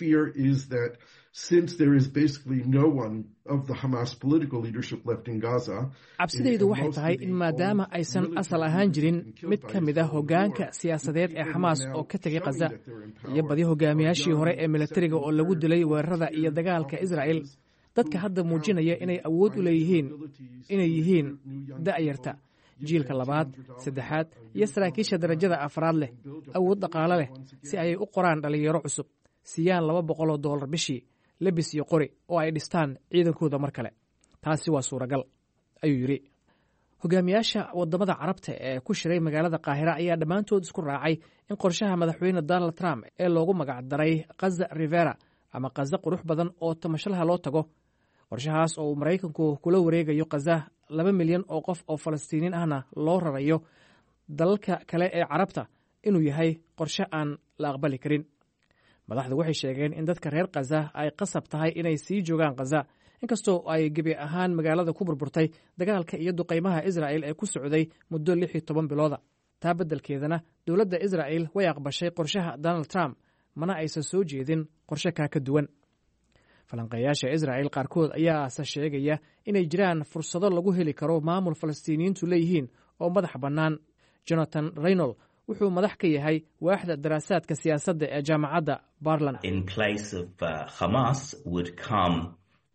cabsidaydu waxay tahay in maadaama aysan asal ahaan jirin mid ka mid a hogaanka siyaasadeed ee xamaas oo ka tegay khaza, iyo badi hogaamiyaashii hore ee militariga oo lagu dilay weerarada iyo dagaalka israa'il, dadka hadda muujinaya inay awood u leeyihiin inay yihiin da'yarta, jiilka labaad, saddexaad iyo saraakiisha darajada afraad leh, awood dhaqaale leh si ayay u qoraan dhallinyaro cusub, siiyaan laba boqol oo dollar bishii, lebis iyo qori oo ay dhistaan ciidankooda mar kale. taasi waa suuragal, ayuu yidhi. hogaamiyaasha waddamada carabta ee ku shiray magaalada qaahira ayaa dhammaantood isku raacay in qorshaha madaxweyne donald trump ee loogu magac daray khaza rivera ama khaza qurux badan oo tamashalaha loo tago, qorshahaas oo uu maraykanku kula wareegayo khaza laba milyan oo qof oo falastiiniin ahna loo rarayo dalalka kale ee carabta, inuu yahay qorshe aan la aqbali karin. madaxdu waxay sheegeen in dadka reer khaza ay qasab tahay inay sii joogaan khaza, inkastoo ay gebi ahaan magaalada ku burburtay dagaalka iyo duqaymaha israa'il ee ku socday muddo lix iyo toban bilooda. taa beddelkeedana dowladda israa'il way aqbashay qorshaha donald trump, mana aysan soo jeedin qorshe kaa ka duwan. falanqeeyaasha israa'il qaarkood ayaase sheegaya inay jiraan fursado lagu heli karo maamul falastiiniyiintu leeyihiin oo madax bannaan. jonathan reynol wuxuu madax ka yahay waaxda daraasaadka siyaasadda ee jaamacadda barland.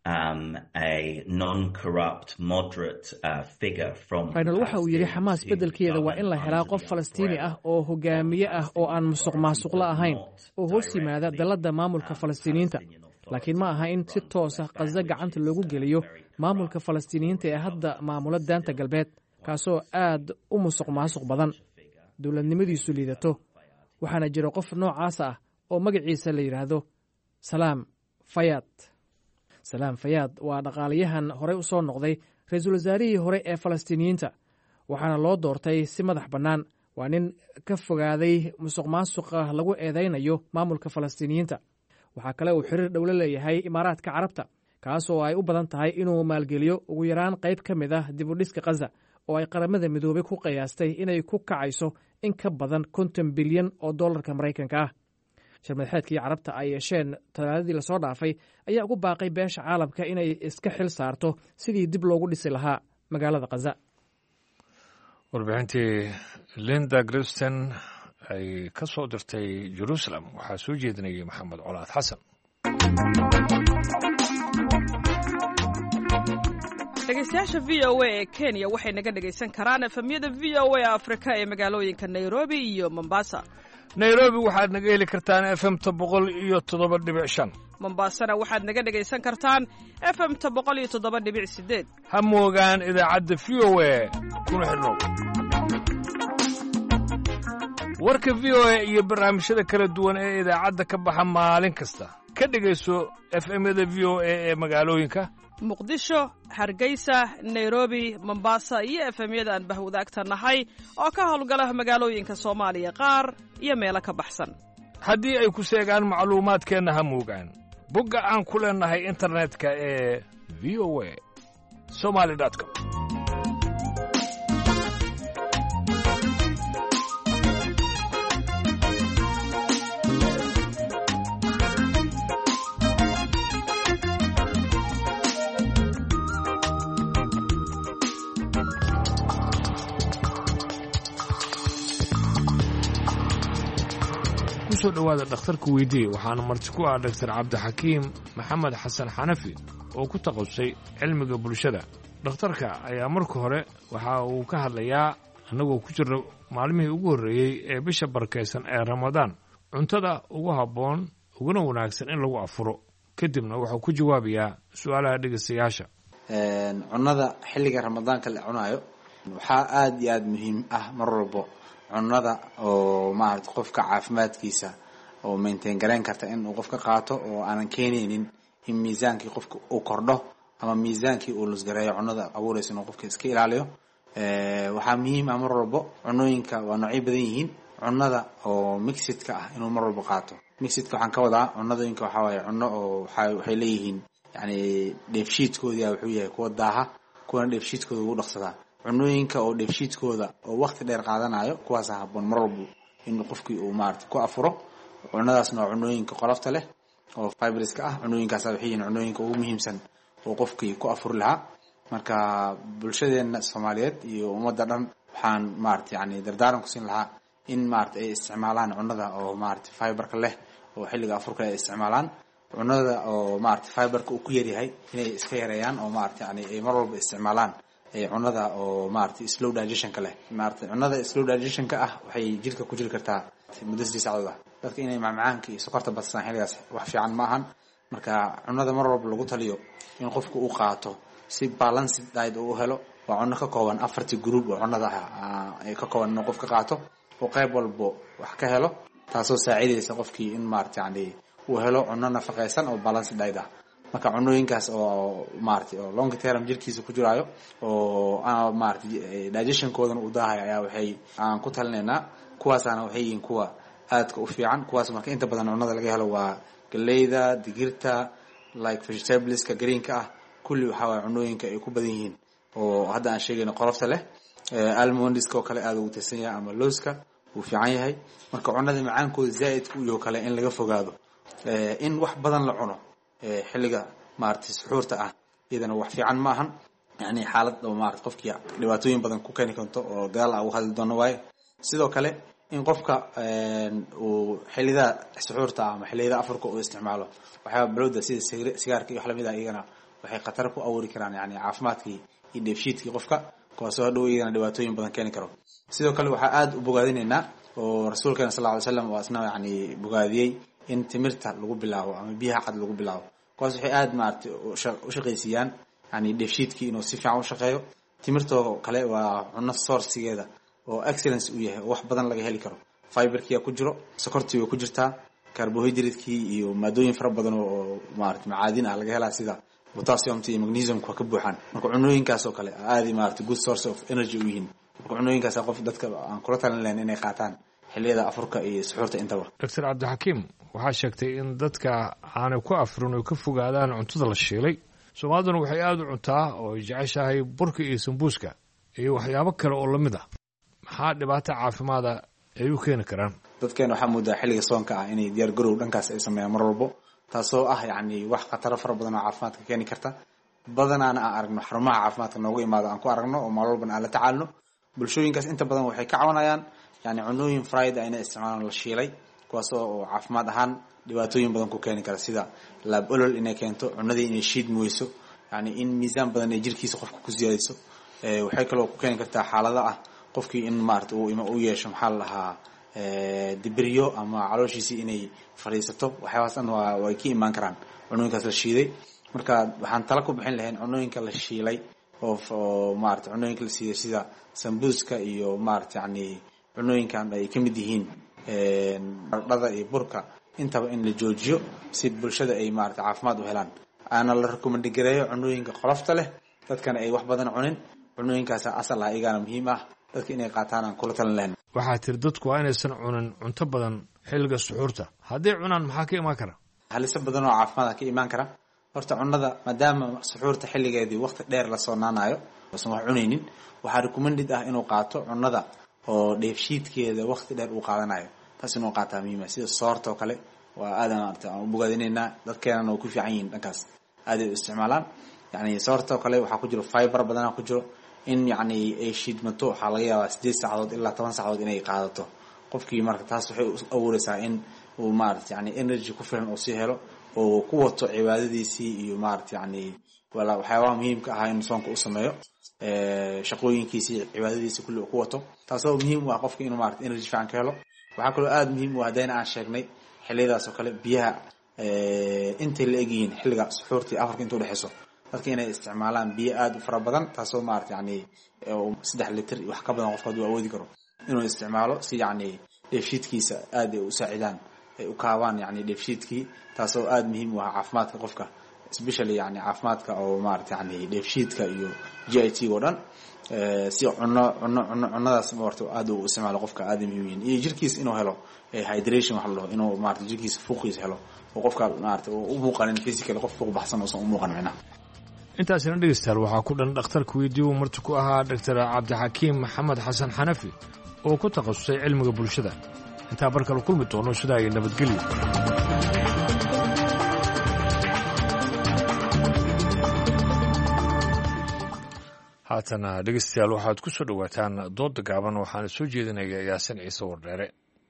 raynal waxa uu yidhi xamaas beddelkeeda waa in la helaa qof falastiini ah oo hogaamiye ah oo aan musuq maasuqla ahayn oo hoos yimaada dalladda maamulka falastiiniyiinta laakiin ma aha in si toosa khaza gacanta loogu geliyo maamulka falastiiniyiinta ee hadda maamula daanta galbeed kaasoo aad u musuq maasuq badan dowladnimadiisu liidato waxaana jira qof noocaas ah oo magaciisa la yidhaahdo salaam fayaad salaam fayaad waa dhaqaalayahan horey u soo noqday ra-iisul wasaarihii hore ee falastiiniyiinta waxaana loo doortay si madax bannaan waa nin ka fogaaday musuq maasuqa lagu eedaynayo maamulka falastiiniyiinta waxaa kale uu xiriir dhowlo leeyahay imaaraadka carabta kaas oo ay u badan tahay inuu maalgeliyo ugu yaraan qayb ka mid ah dib u dhiska khaza oo ay qaramada midoobey ku qiyaastay inay ku kacayso in ka badan konton bilyan oo dollarka maraykanka ah shirmadaxeedkii carabta ay yeesheen talaadadii lasoo dhaafay ayaa ugu baaqay beesha caalamka inay iska xil saarto sidii dib loogu dhisi lahaa magaalada khaza warbixintii linda grifston ay ka soo dirtay jerusalem waxaa soo jeedinayay maxamed colaad xasan dhegeystayaasha v o a ee kenya waxay naga dhegaysan karaan efemyada v o a afrika ee magaalooyinka nairobi iyo mombasa nairobi waxaad naga heli kartaan efemta boqol iyo toddoba dhibic shan mombasana waxaad naga dhegaysan kartaan efemta boqol iyo toddoba dhibic sideed ha moogaan idaacadda v o a kuna xidhnow warka v o a iyo barnaamijyada kala duwan ee idaacadda ka baxa maalin kasta ka dhegayso efemyada v o a ee magaalooyinka muqdisho hargeysa nairobi mombasa iyo efemyada aan bahwadaagta nahay oo ka howlgala magaalooyinka soomaaliya qaar iyo meelo ka baxsan haddii ay ku seegaan macluumaadkeenna ha moogaan bogga aan ku leennahay internetka ee v o a somaly com kusoo dhowaada dhakhtarka weydiye waxaana marti ku ah dhaktar cabdixakiim maxamed xasan xanafi oo ku taqasustay cilmiga bulshada dhakhtarka ayaa marka hore waxa uu ka hadlayaa annagoo ku jirna maalmihii ugu horreeyey ee bisha barakaysan ee ramadaan cuntada ugu habboon uguna wanaagsan in lagu afuro kadibna wuxuu ku jawaabayaa su-aalaha dhegaystayaasha cunnada xilliga ramadaanka la cunaayo waxaa aada iyo aada muhiim ah mar walbo cunnada oo maarata qofka caafimaadkiisa oo maintain garayn karta in uu qofka qaato oo aanan keenaynin in miisaankii qofka uu kordho ama miisaankii uu lusgareeyo cunnada abuuraysa inuu qofka iska ilaaliyo waxaa muhiim ah mar walbo cunnooyinka waa noocyo badan yihiin cunnada oo mixidka ah inuu mar walbo qaato mixidka waxaan ka wadaa cunnadooyinka waxaa waaye cunno oo waxay leeyihiin yani dheefshiidkoodii wuxuu yahay kuwa daaha kuwana dheefshiidkooda ugu dhaqsadaa cunooyinka oo dheefshiidkooda oo waqti dheer qaadanayo kuwaasa habboon mar walbo in qofkii uu maarata ku afuro cunadaasna waa cunooyinka qolofta leh oo fibriska ah cunooyinkaasa waxay yihiin cunooyinka ugu muhiimsan oo qofkii ku afuri lahaa marka bulshadeena soomaaliyeed iyo ummadda dhan waxaan maarata yani dardaaran ku siin lahaa in maarata ay isticmaalaan cunada oo maarata fiberka leh oo xilliga afurka ay isticmaalaan cunada oo maarata fiberka uu ku yaryahay inay iska yareeyaan oo maarata yani ay mar walba isticmaalaan cunada oo maarata slow digestionka leh maarata cunada slow digestionka ah waxay jirka ku jiri kartaa muddo sidii saacadood ah dadka inay macmacaanka iyo sokorta badsadaan xilligaas wax fiican ma ahan marka cunada mar walba lagu taliyo in qofku uu qaato si balanced diet uu helo waa cunno ka kooban afartii group oo cunada ay ka kooban inuu qofka qaato oo qayb walbo wax ka helo taasoo saacidaysa qofkii in maarata yani uu helo cunno nafaqaysan oo balanced diet ah marka cunooyinkaas oo maarata oo long term jirkiisa ku jiraayo oo maarata digestionkoodana uu daahay ayaa waxay aan ku talinaynaa kuwaasaana waxay yihiin kuwa aadka u fiican kuwaas marka inta badan cunada laga helo waa galeyda digirta like vegetableska greenka ah kulli waxaa waay cunooyinka ay ku badan yihiin oo hadda aan sheegayno qolofta leh almondiska oo kale aada ugu tirsan yahay ama looska wuu fiican yahay marka cunada macaankooda zaa'idka iyo kale in laga fogaado in wax badan la cuno xilliga maarata suxuurta ah iyadana wax fiican ma ahan yani xaalad oo maarata qofkii dhibaatooyin badan ku keeni karto oo gadaal aan u hadli doono waaye sidoo kale in qofka uu xilliyada suxuurta ah ama xilliyada afurka uu isticmaalo waxyaaba balowda sida sigaarka iyo wax lamid ah iyagana waxay khatar ku abuuri karaan yani caafimaadkii iyo dheefshiidkii qofka kuwaasoo hadhow iyagana dhibaatooyin badan keeni karo sidoo kale waxaa aada u bogaadinaynaa oo rasuulkeena sal lla ly slam waa isna yani bogaadiyey in timirta lagu bilaabo ama biyaha cad lagu bilaabo kuwaas waxay aada maaragtay u shaqaysiiyaan yani dheefshiidkii inuu si fiican u shaqeeyo timirtoo kale waa cunno sourcigeeda oo excellence uu yahay oo wax badan laga heli karo fiberkia ku jiro sokortii way ku jirtaa carbohydratekii iyo maadooyin fara badan oo maaragtay macaadin ah laga helaa sida potassiumta iyo magnesiumka ka buuxaan marka cunooyinkaas oo kale aada maaragtay good source of energy u yihiin marka cunooyinkaas qof dadka aan kula talin lahayn inay qaataan xilliyada afurka iyo suxuurta intaba doctor cabdixakiim waxaa sheegtay in dadka aanay ku afrin oo ka fogaadaan cuntada la shiilay soomaaliduna waxay aada u cuntaa oo ay jeceshahay burka iyo sambuuska iyo waxyaabo kale oo lamid ah maxaa dhibaato caafimaada ay u keeni karaan dadkeena waxaa moodaa xilliga soonka ah inay diyaar garow dhankaas ay sameeyaan mar walbo taasoo ah yani wax khataro fara badan oo caafimaadka keeni karta badanaana aan aragno xarumaha caafimaadka noogu imaado aan ku aragno oo maal walban aan la tacaalno bulshooyinkaas inta badan waxay ka cawanayaan yani cunooyin fried inay isticmaalaan la shiilay kuwaasoo oo caafimaad ahaan dhibaatooyin badan ku keeni kara sida laab olol inay keento cunadii inay shiidmi weyso yani in miisaan badan ay jirkiisa qofka ku siyaadiso waxay kaloo ku keeni kartaa xaalada ah qofkii in maarata u yeesho maxaa la dhahaa dibiryo ama calooshiisii inay fadhiisato waxyaabaas dhan waa way ka imaan karaan cunooyinkaas la shiiday marka waxaan tala ku bixin lahayn cunooyinka la shiilay oo maarata cunooyinka la siiday sida sambuuska iyo maarata yani cunooyinkan ay ka mid yihiin dhada iyo burka intaba in la joojiyo si bulshada ay maarata caafimaad u helaan aana la rekomandi gareeyo cunooyinka qolofta leh dadkana ay wax badan cunin cunooyinkaas asal ah iyagana muhiim ah dadka inay qaataan aan kula talin lahayn waxaa tiri dadku waa inaysan cunin cunto badan xilliga suxuurta hadday cunaan maxaa ka imaan kara haliso badan oo caafimaad ka imaan kara horta cunada maadaama suxuurta xilligeedii waqti dheer la soo naanayo oosan wax cunaynin waxaa recommended ah inuu qaato cunada oo dheefshiidkeeda waqti dheer uu qaadanayo taas inuu qaataa muhiima sida soorta oo kale waa aadan maarata aan u bogaadinaynaa dadkeenana oo ku fiican yihiin dhankaas aaday u isticmaalaan yani soorta oo kale waxaa ku jiro fiber badanaa ku jiro in yani ay shiidmato waxaa laga yaabaa sideed saacadood ilaa toban saacadood inay qaadato qofkii marka taas waxay u abuureysaa in uu maarata yani energy ku filan uu sii helo oo ku wato cibaadadiisii iyo maarata yani waxyaabaha muhiimka ahaa in soonka u sameeyo shaqooyinkiisii cibaadadiisi kulli uu ku wato taasoo muhiim u ah qofka inuu maarata energy fiican ka helo waxaa kaloo aada muhiim u ah haddayna aan sheegnay xilliyadaas oo kale biyaha intay la egyihiin xilliga suxuurtii afarka inta udhexeyso dadka inay isticmaalaan biyo aada u fara badan taasoo maarata yani saddex litir wax ka badan qofka haduu awoodi karo inuu isticmaalo si yani dheefshiidkiisa aada ay u saacidaan ay u kaabaan yani dheefshiidkii taasoo aada muhiim u ah caafimaadka qofka especially yani caafimaadka oo maarata yani dheefshiidka iyo g i t oo dhan si cuno cuno cuno cunadaas maarata aada u isticmaalo qofka aada muhiim yihiin iyo jirkiisa inuu helo hydration waxa la dhaho inuu maarata jirkiisa fuuqiisa helo oo qofka maarata u muuqanin physical qof fuuq baxsan uusan u muuqan micnaha intaasina dhegeystayaal waxaa ku dhan dhakhtarka weydiiyu marti ku ahaa doctor cabdixakiim maxamed xasan xanafi oo ku takhasusay cilmiga bulshada intaa bar kale kulmi doono sidaa iyo nabadgelyo haatana dhegeystayaal waxaad ku soo dhowaataan dooda gaaban waxaana soo jeedinaya yaasin ciise wardheere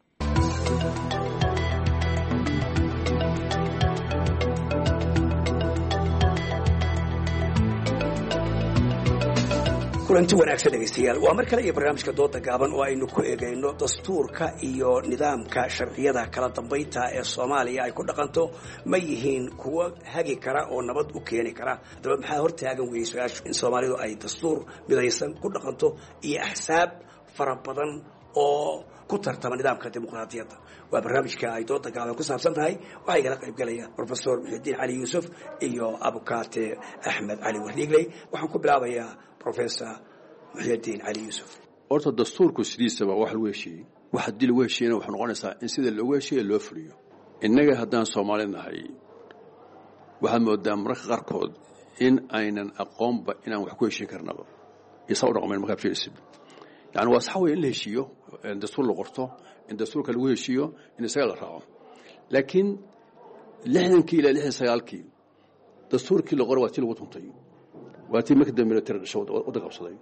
kulanti wanaagsan dhegaystayaal waa mar kale iyo barnaamijka dooda gaaban oo aynu ku eegayno dastuurka iyo nidaamka sharciyada kala dambaynta ee soomaaliya ay ku dhaqanto ma yihiin kuwo hagi kara oo nabad u keeni kara haddaba maxaa hortaagan weeyey su-aashu in soomaalidu ay dastuur midaysan ku dhaqanto iyo axsaab fara badan oo ku tartama nidaamka dimuqraadiyadda waa barnaamijka ay dooda gaaban ku saabsan tahay waxaa igala qayb galaya profesor muxidiin cali yuusuf iyo abukaate axmed cali wardiigley waxaan ku bilaabayaa professor muxidiin cali yuusuf horta dastuurku sidiisaba wax lagu heshiiyey wax haddii lagu heshiiyena waxay noqonaysaa in sida loogu heshiiya loo fuliyo innaga haddaan soomaali nahay waxaad moodaa mararka qaarkood in aynan aqoonba inaan wax ku heshiin karnaba isaa u dhaqmayn markaad fiirisid yani waa sax wey in la heshiiyo dastuur la qorto in dastuurka lagu heshiiyo in isaga la raaco laakiin lixdankii ilaa lixdan sagaalkii dastuurkii la qoray waa tii lagu tuntay waa tii marka dambe tira dhasho wadda qabsaday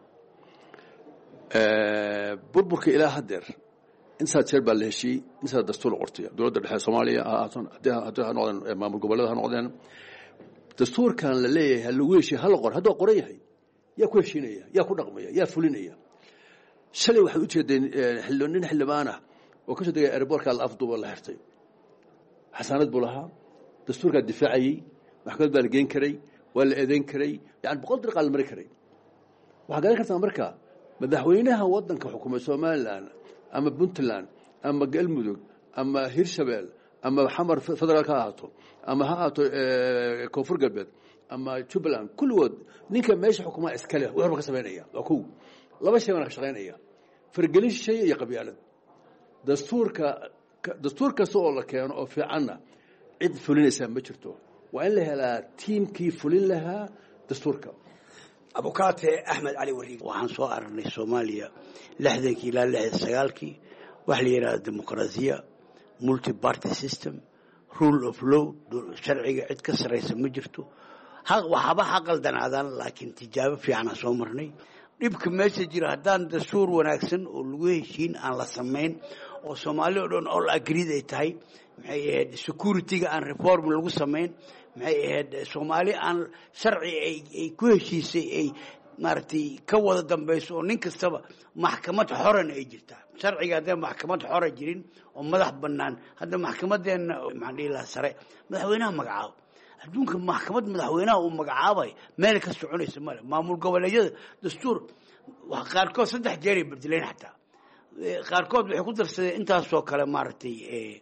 burburka ilaa haddeer intaas jeer baa la heshiiyey intaas dastuur la qortay dowladda dhexe soomaaliya haddii ha noqdeen maamul goboleeda ha noqdeen dastuurkan la leeyahay halagu heshiiye hala qor hadduu qoran yahay yaa ku heshiinaya yaa ku dhaqmaya yaa fulinaya shalay waxay u jeedeen nin xildhibaan ah oo ka soo degay airbortka la afduubo la xirtay xasaanad buu lahaa dastuurkaa difaacayey maxkamad baa la geen karay waa la eedeyn karay yani boqol dariiqaa la mari karay waxaa garan kartaa marka madaxweynaha waddanka xukumay somalilan ama puntland ama galmudug ama hirshabeel ama xamar federaal ka ahaato ama ha ahaato koonfur galbeed ama jubbaland kulligood ninka meesha xukumaa iskale wax walba ka samaynaya waa kow laba shay baan ka shaqaynaya fargelin shay iyo qabyaalad dastuurka dastuur kasta oo la keeno oo fiicanna cid fulinaysaa ma jirto waa in la helaa tiimkii fulin lahaa dastuurka abukaate axmed cali wariig waxaan soo aragnay soomaaliya lixdankii ilaa lixdan sagaalkii waxa la yidhahda dimuqraasiya multi party system rule of law sharciga cid ka saraysa ma jirto waxaba ha qaldanaadaan laakiin tijaabo fiicanaa soo marnay dhibka meesha jira haddaan dastuur wanaagsan oo lagu heshiin aan la samayn oo soomaali o dhan all agreed ay tahay maxay ahayd securityga aan reform lagu samayn maxay ahayd soomaali aan sharci ay ku heshiisay ay maaragtay ka wada dambayso oo nin kastaba maxkamad xoran ay jirtaa sharciga haddee maxkamad xora jirin oo madax bannaan hadda maxkamadeenna maxaan dhihi lahaa sare madaxweynaha magacaabo adduunka maxkamad madaxweynaha uu magacaabay meel ka soconaysa male maamul goboleedyada dastuur qaarkood saddex jeeray bedeleen xataa qaarkood waxay ku darsadeen intaasoo kale maaragtay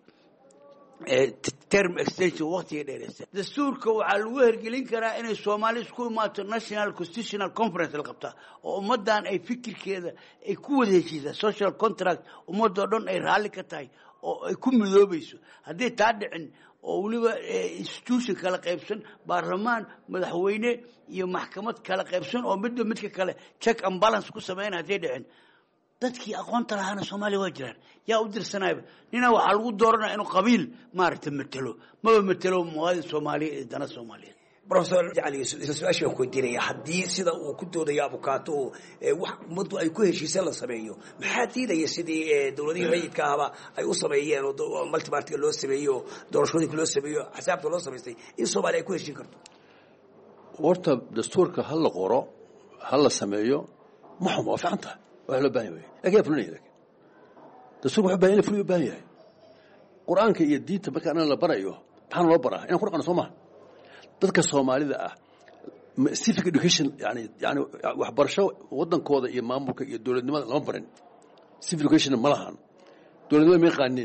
term extension waqtiga dheereysa dastuurka waxaa lagu hergelin karaa inay soomaali isku imaato national constitutional conference la qabtaa oo ummaddan ay fikirkeeda ay ku wada heshiisaa social contract ummadoo dhan ay raalli ka tahay oo ay ku midoobayso haddii taa dhicin oo weliba institution kala qaybsan baarlamaan madaxweyne iyo maxkamad kala qaybsan oo midba midka kale check and balance ku sameyn hadday dhicin dadkii aqoonta lahaana soomaaliya waa jiraan yaa u dirsanayba nina waxaa lagu dooranaya inuu qabiil maaragtay matelo maba matelo muwaadin soomaaliya ee dana soomaaliyeed professor jacali isla su-aasha waan ku weydiinaya haddii sida uu ku doodayo abukaato wax ummaddu ay ku heshiiseen la sameeyo maxaa diidaya sidii dowladihii rayidka ahba ay u sameeyeen oo multipartiga loo sameeyo oo doorashooyinka loo sameeyo axsaabta loo samaystay in soomaaliya ay ku heshiin karto horta dastuurka ha la qoro ha la sameeyo ma xumo waa fiican tahay waa loo baahan yahay lakin yaa fulinaya lakin dastuurka wuxuu baahan in la fuliyo u baahan yahay qur-aanka iyo diinta marka anana la barayo maxaana loo baraa inaan ku dhaqano soo maha dadka soomaalida ah civic education yani yani waxbarasho waddankooda iyo maamulka iyo dowladnimada lama barin civic educationna ma lahan dowladnimada ma yaqaanin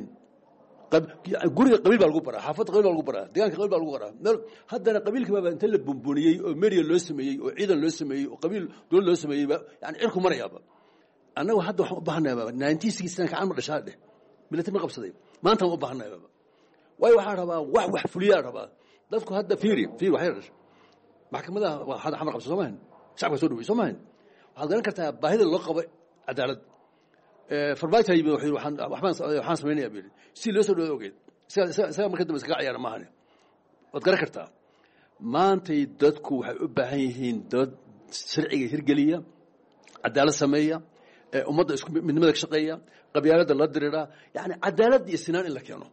guriga qabiil baa lagu baraa xaafadda qabiil baa lagu baraa deegaanka qabiil baa lagu baraa meel haddana qabiilka baaba inta la bumbuniyey oo media loo sameeyey oo ciidan loo sameeyey oo qabiil dowlad loo sameeyey yani cirku marayaaba annagu hadda waxaan u baahanayaa nineteen sixty nine kacan ma dhashaa dheh military ma qabsaday maanta waan u baahanayaa waayo waxaan rabaa wax wax fuliyaa rabaa dadku hadda fiiri fiiri waxay dhashay maxkamadaha hadda xamar qabsa soo maahan shacabka soo dhawey soo maahan waxaad garan kartaa baahida loo qabo cadaalad farmaajo yimid waxaan waxaan samaynayaa buu yidhi si loo soo dhawo ogeed isaga marka dambe iskaga ciyaara maahane waad garan kartaa maantay dadku waxay u baahan yihiin dad sharciga hirgeliya cadaalad sameeya ummadda isku midnimada ka shaqeeya qabyaaladda la diriira yani cadaalad iyo sinaan in la keeno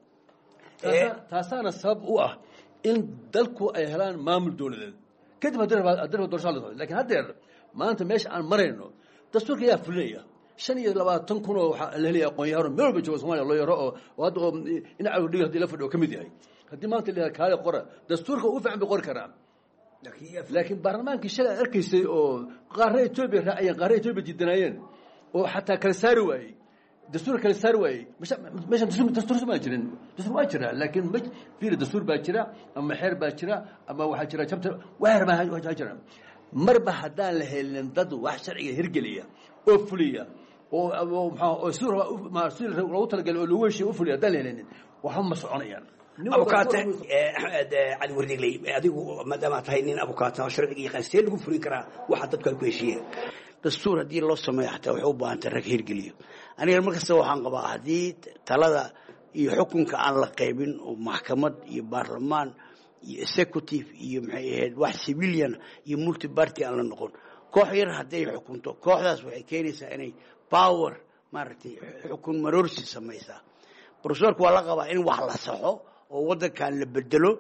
taasaana sabab u ah in dalku ay helaan maamul dowladeed kadib haddii raba doorasho la socdo lakin haddeer maanta meesha aan marayno dastuurka ayaa fulinaya shan iyo labaatan kun oo waxaa la helaya aqoon-yahano meel walba jooga Soomaaliya loo yaro oo hadda oo dhinaca dhiga hadii la fadhiyo kamid yahay haddii maanta la kaale qora dastuurka u fiican bay qori karaan laakiin baarlamaankii shalay arkaysay oo qaarna Ethiopia raacayeen qaarna Ethiopia diidanayeen oo xataa kala saari waayey dastuur kala saari waayey meeshan dastuur ma jirin dastuur waa jira laakiin ma fiir dastuur baa jira ama xeer baa jira ama waxaa jira chapter weer ma waxaa jira marba haddaan la helin dad wax sharciga hirgeliya oo fuliya oo oo maxaa oo suur ma suur loogu talagalay oo lagu heshiiyo u fuliya haddaan la helin waxa ma soconayaan abukaate axmed cali wardigley adigu maadaama tahay nin abukaate oo sharciga yaqaan see lagu fulin karaa waxa dadku ay ku heshiiyeen dastuur haddii loo sameeyo xataa waxay u baahan tahay rag hirgeliyo aniga markasta waxaan qabaa haddii talada iyo xukunka aan la qaybin oo maxkamad iyo baarlamaan iyo executive iyo maxay ahayd wax civilian iyo multi party aan la noqon koox yar hadday xukunto kooxdaas waxay keenaysaa inay power maaragtay xukun maroorsi samaysaa professorku waa la qabaa in wax la saxo oo waddankan la bedelo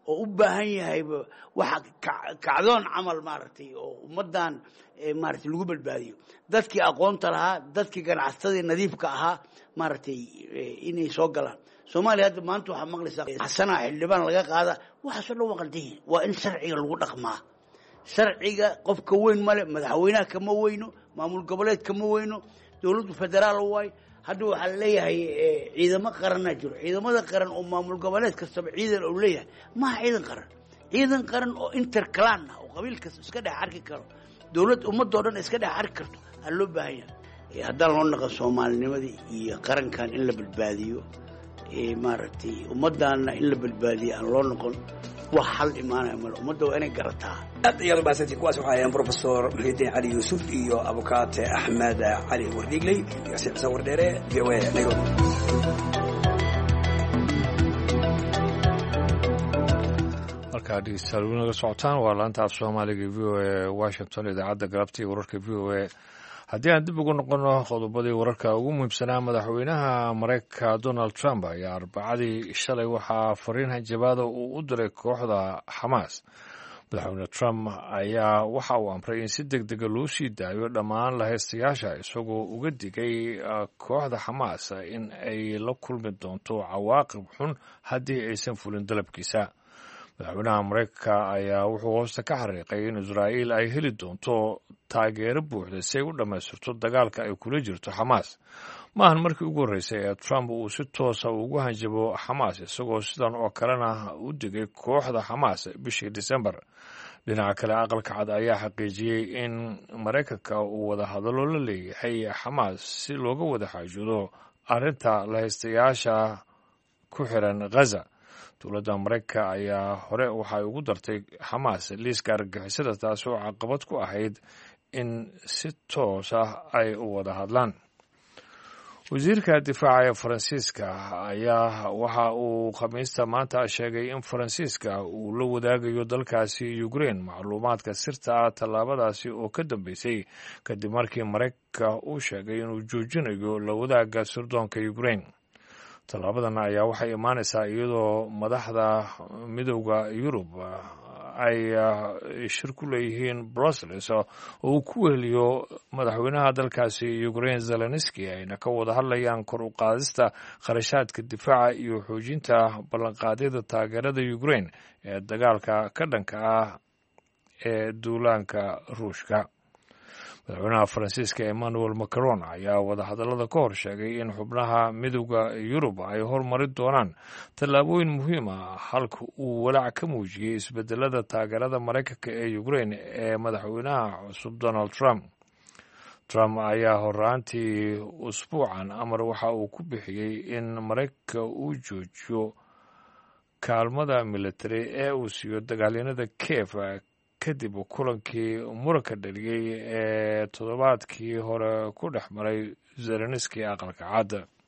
oo u baahan yahay waxa kacdoon camal maaragtay oo ummadan maaragtay lagu badbaadiyo dadkii aqoonta lahaa dadkii ganacsatada nadiifka ahaa maaragtay inay soo galaan Soomaaliya hadda maanta waxa maqlaysaa xasana xildhibaan laga qaada waxa soo dhow qaldiin waa in sharciga lagu dhaqmaa sharciga qofka weyn male madaxweynaha kama weyno maamul goboleed kama weyno dawladda federaal way hadda waxa la leeyahay ciidamo qaran jiro ciidamada qaran oo maamul goboleed kasta ciidan uu leeyahay ma ciidan qaran ciidan qaran oo interclan oo qabiil kasta iska dhex arki karo dawlad ummadoo dhan iska dhex arki karto hal loo baahan yahay haddaan loo naqo Soomaalinimadii iyo qarankan in la badbaadiyo ee maaragtay ummadana in la badbaadiyo aan loo noqon wax hal imaanay mal ummadda waa inay garataa aad iyo baasantii kuwaas waxa ay professor Muhiddin Ali Yusuf iyo abukaate Ahmed Ali Wardigley iyo Sicsa Wardere gawe Nairobi marka dhegeystayaal naga socotaan waa laanta af Soomaaliga V O A Washington idaacadda galabtii wararka V O A haddii aan dib ugu noqono qodobadii wararka ugu muhiimsanaa madaxweynaha Mareykanka Donald Trump ayaa arbacadii shalay waxaa fariin hanjabaada uu u diray kooxda Xamaas madaxweyne Trump ayaa waxa uu amray in si degdeg ah loo sii daayo dhammaan lahaystayaasha isagoo uga digay kooxda Xamaas in ay la kulmi doonto cawaaqib xun haddii aysan fulin dalabkiisa madaxweynaha Mareykanka ayaa wuxuu hoosta ka xariiqay in Israa'iil ay heli doonto taageero buuxda si ay u dhamaystirto dagaalka ay kula jirto Xamaas maahan markii ugu horeysay ee Trump uu si toos ah ugu hanjabo Xamaas isagoo sidan oo kalena u digay kooxda Xamaas bishii December dhinaca kale aqalka cad ayaa xaqiijiyay in Mareykanka uu wada hadallo la leeyahay Xamaas si looga wada xaajudo arrinta lahaystayaasha ku xiran Gaza dowladda Mareykanka ayaa hore waxay ugu dartay Xamaas liiska argagixisada taasoo caqabad ku ahayd in si toos ah ay u wada hadlaan wasiirka difaaca ee Faransiiska ayaa waxa uu khamiista maanta sheegay in Faransiiska uu la wadaagayo dalkaasi Ukraine macluumaadka sirta ah tallaabadaasi oo ka dambeysay kadib markii Mareykanka uu sheegay inuu joojinayo la wadaaga sirdoonka Ukraine tallaabadan ayaa waxay imaanaysaa iyadoo madaxda midowda Yurub ay shir ku leeyihiin Brussels oo uu ku weheliyo madaxweynaha dalkaasi Ukraine Zelensky ayna ka wada hadlayaan kor u qaadista kharashaadka difaaca iyo xoojinta ballanqaadyada taageerada Ukraine ee dagaalka ka dhanka ah ee duulaanka Ruushka madaxweynaha Faransiiska Emmanuel Macron ayaa wada hadallada ka hor sheegay in xubnaha midowda Yurub ay horumari doonaan tallaabooyin muhiim ah halka uu walaac ka muujiyay isbedelada taageerada Mareykanka ee Ukraine ee madaxweynaha cusub Donald Trump Trump ayaa horaantii usbuucan amar waxa uu ku bixiyay in Mareykanka uu joojiyo kaalmada military ee uu siiyo dagaalyanada Kiev kadib kulankii muranka dhaliyay ee toddobaadkii hore ku dhex maray Zelensky aqalka cad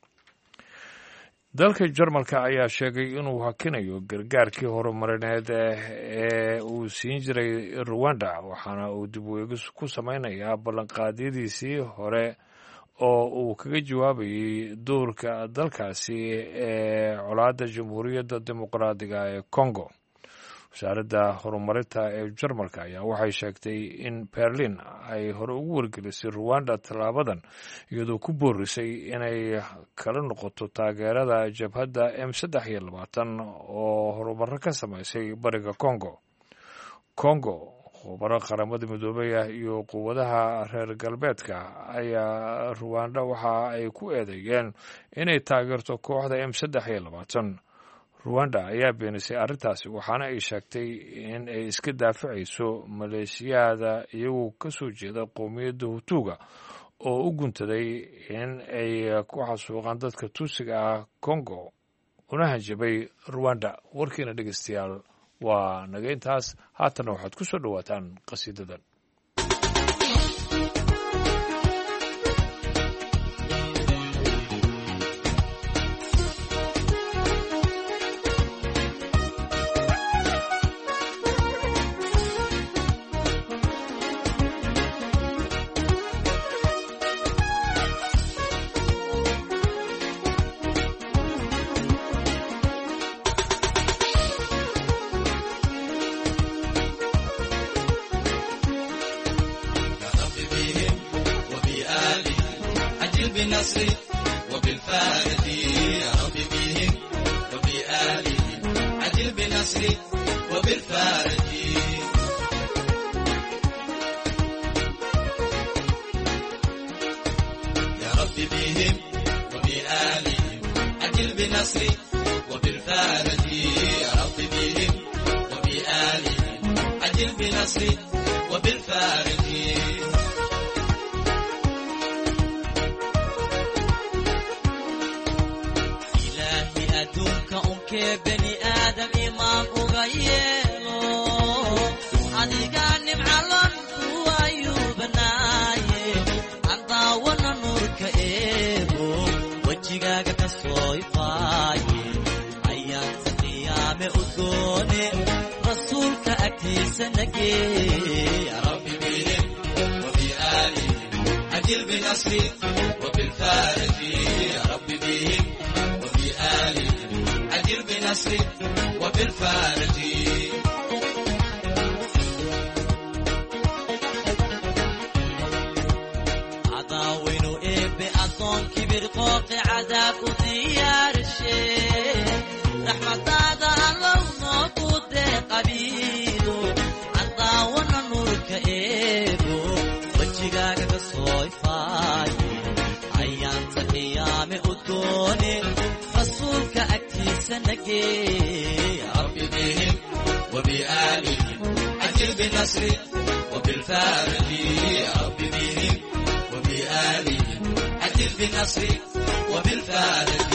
dalka Jarmalka ayaa sheegay inuu hakinayo gargaarkii horumarineed ee uu siin jiray Rwanda waxaana uu dib u eegis ku sameynayaa ballanqaadyadiisii hore oo uu kaga jawaabayay doorka dalkaasi ee colaadda jamhuuriyadda dimuqraadiga ee Congo wasaaradda horumarinta ee Jarmalka ayaa waxay sheegtay in Berlin ay hore ugu wargelisay Rwanda tallaabadan iyadoo ku boorisay inay kala noqoto taageerada jabhadda M saddex iyo labaatan oo horumaro ka samaysay bariga Congo Congo khubaro qaramada midoobay ah iyo quwadaha reer galbeedka ayaa Rwanda waxa ay ku eedeeyeen inay taageerto kooxda M saddex iyo labaatan Rwanda ayaa beenisay arrintaasi waxaana ay sheegtay in ay iska daafacayso maleeshiyada iyagoo ka soo jeeda qowmiyadda Hutuga oo u guntaday in ay ku xasuuqaan dadka Tutsiga ah Congo una hanjabay Rwanda warkiina dhegeystayaal waa naga intaas haatan waxaad ku soo dhawaataan qasiidadan بالنصر وبالفارج يا رب بهم وبآلهم عجل بالنصر وبالفارج يا رب بهم وبآلهم عجل بالنصر وبالفارج يا رب بهم وبآلهم عجل بالنصر وبالفارج إلهي أدوك أمك بني آدم إمام أغيره أديقاني معلم هو أيوب نايه عنداونا نورك إيبو وجيقاك كسويفاي أيام سقيامي أدوني رسولك أكيس نجي يا ربي بهم وبآلهم عجل بنصري وبالفارج يا ربي بهم وبآلهم عجل بنصري وبالفارج عداوين إبي أصون كبير قوق عذاب وديار الشيء رحمة هذا الله نقود قبيله عداونا نورك إبو وجهك كصويفاي أيام تقيامي أدوني رسولك أكتيس نجي يا ربي بهم وبآلهم عجل بالنصر وبالفارج يا ربي بهم وبآلهم عجل بالنصر وبالفارج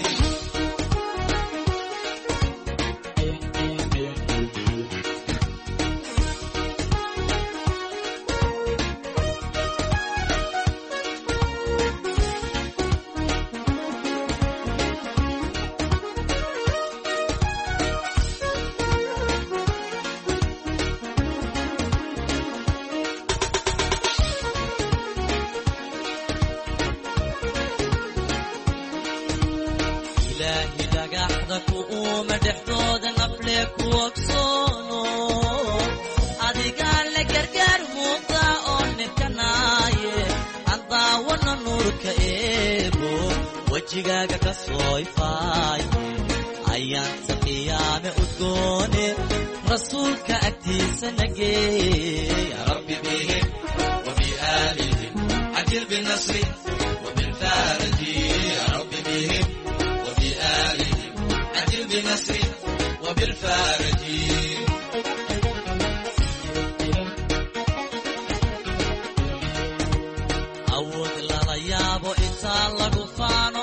وجهك كصويفاي أيام سقيامي أدوني رسولك أكتيس نجي يا ربي بهم وبآلهم عجل بالنصر وبالفارج يا ربي بهم وبآلهم عجل بالنصر وبالفارج أود لا يابو إنسان لغفانو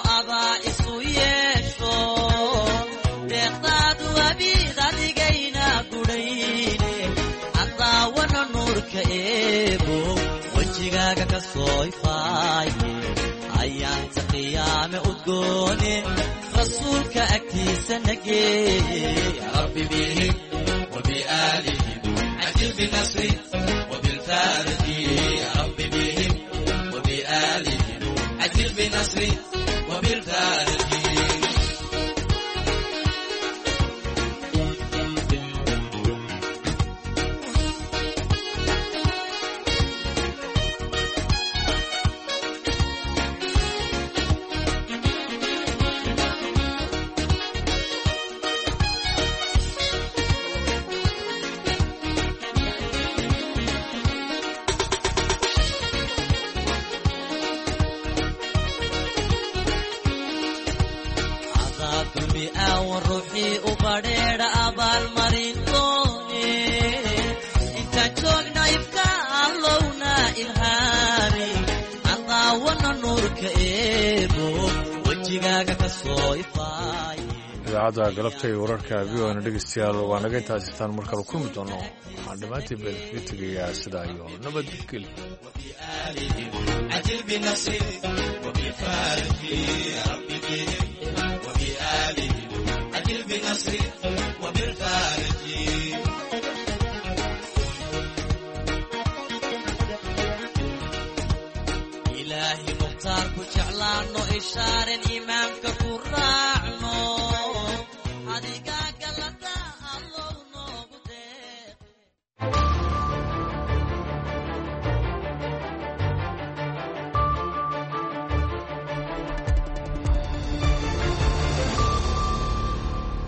وجهك كصويفاي أيام تقيامي أدوني رسولك أكتيس نجي يا ربي بهم وبآلهم عجل بالنصر وبالفارج يا ربي بهم وبآلهم عجل بالنصر وبالفارج والروحي وبريد أبال مريضوني انت جوغنا يبقى اللونا إلهامي عنداونا نورك إيبو وجهك كصويفاي idaacadda galabta iyo wararka v o na dhegeystayaal waa naga intaas istaan markale kulmi doono waxaan dhammaantiin been kaga tegayaa sidaa iyo nabadgelyo عجل بالنصر وبالفارج يا ربي بهم وبآلهم عجل بالنصر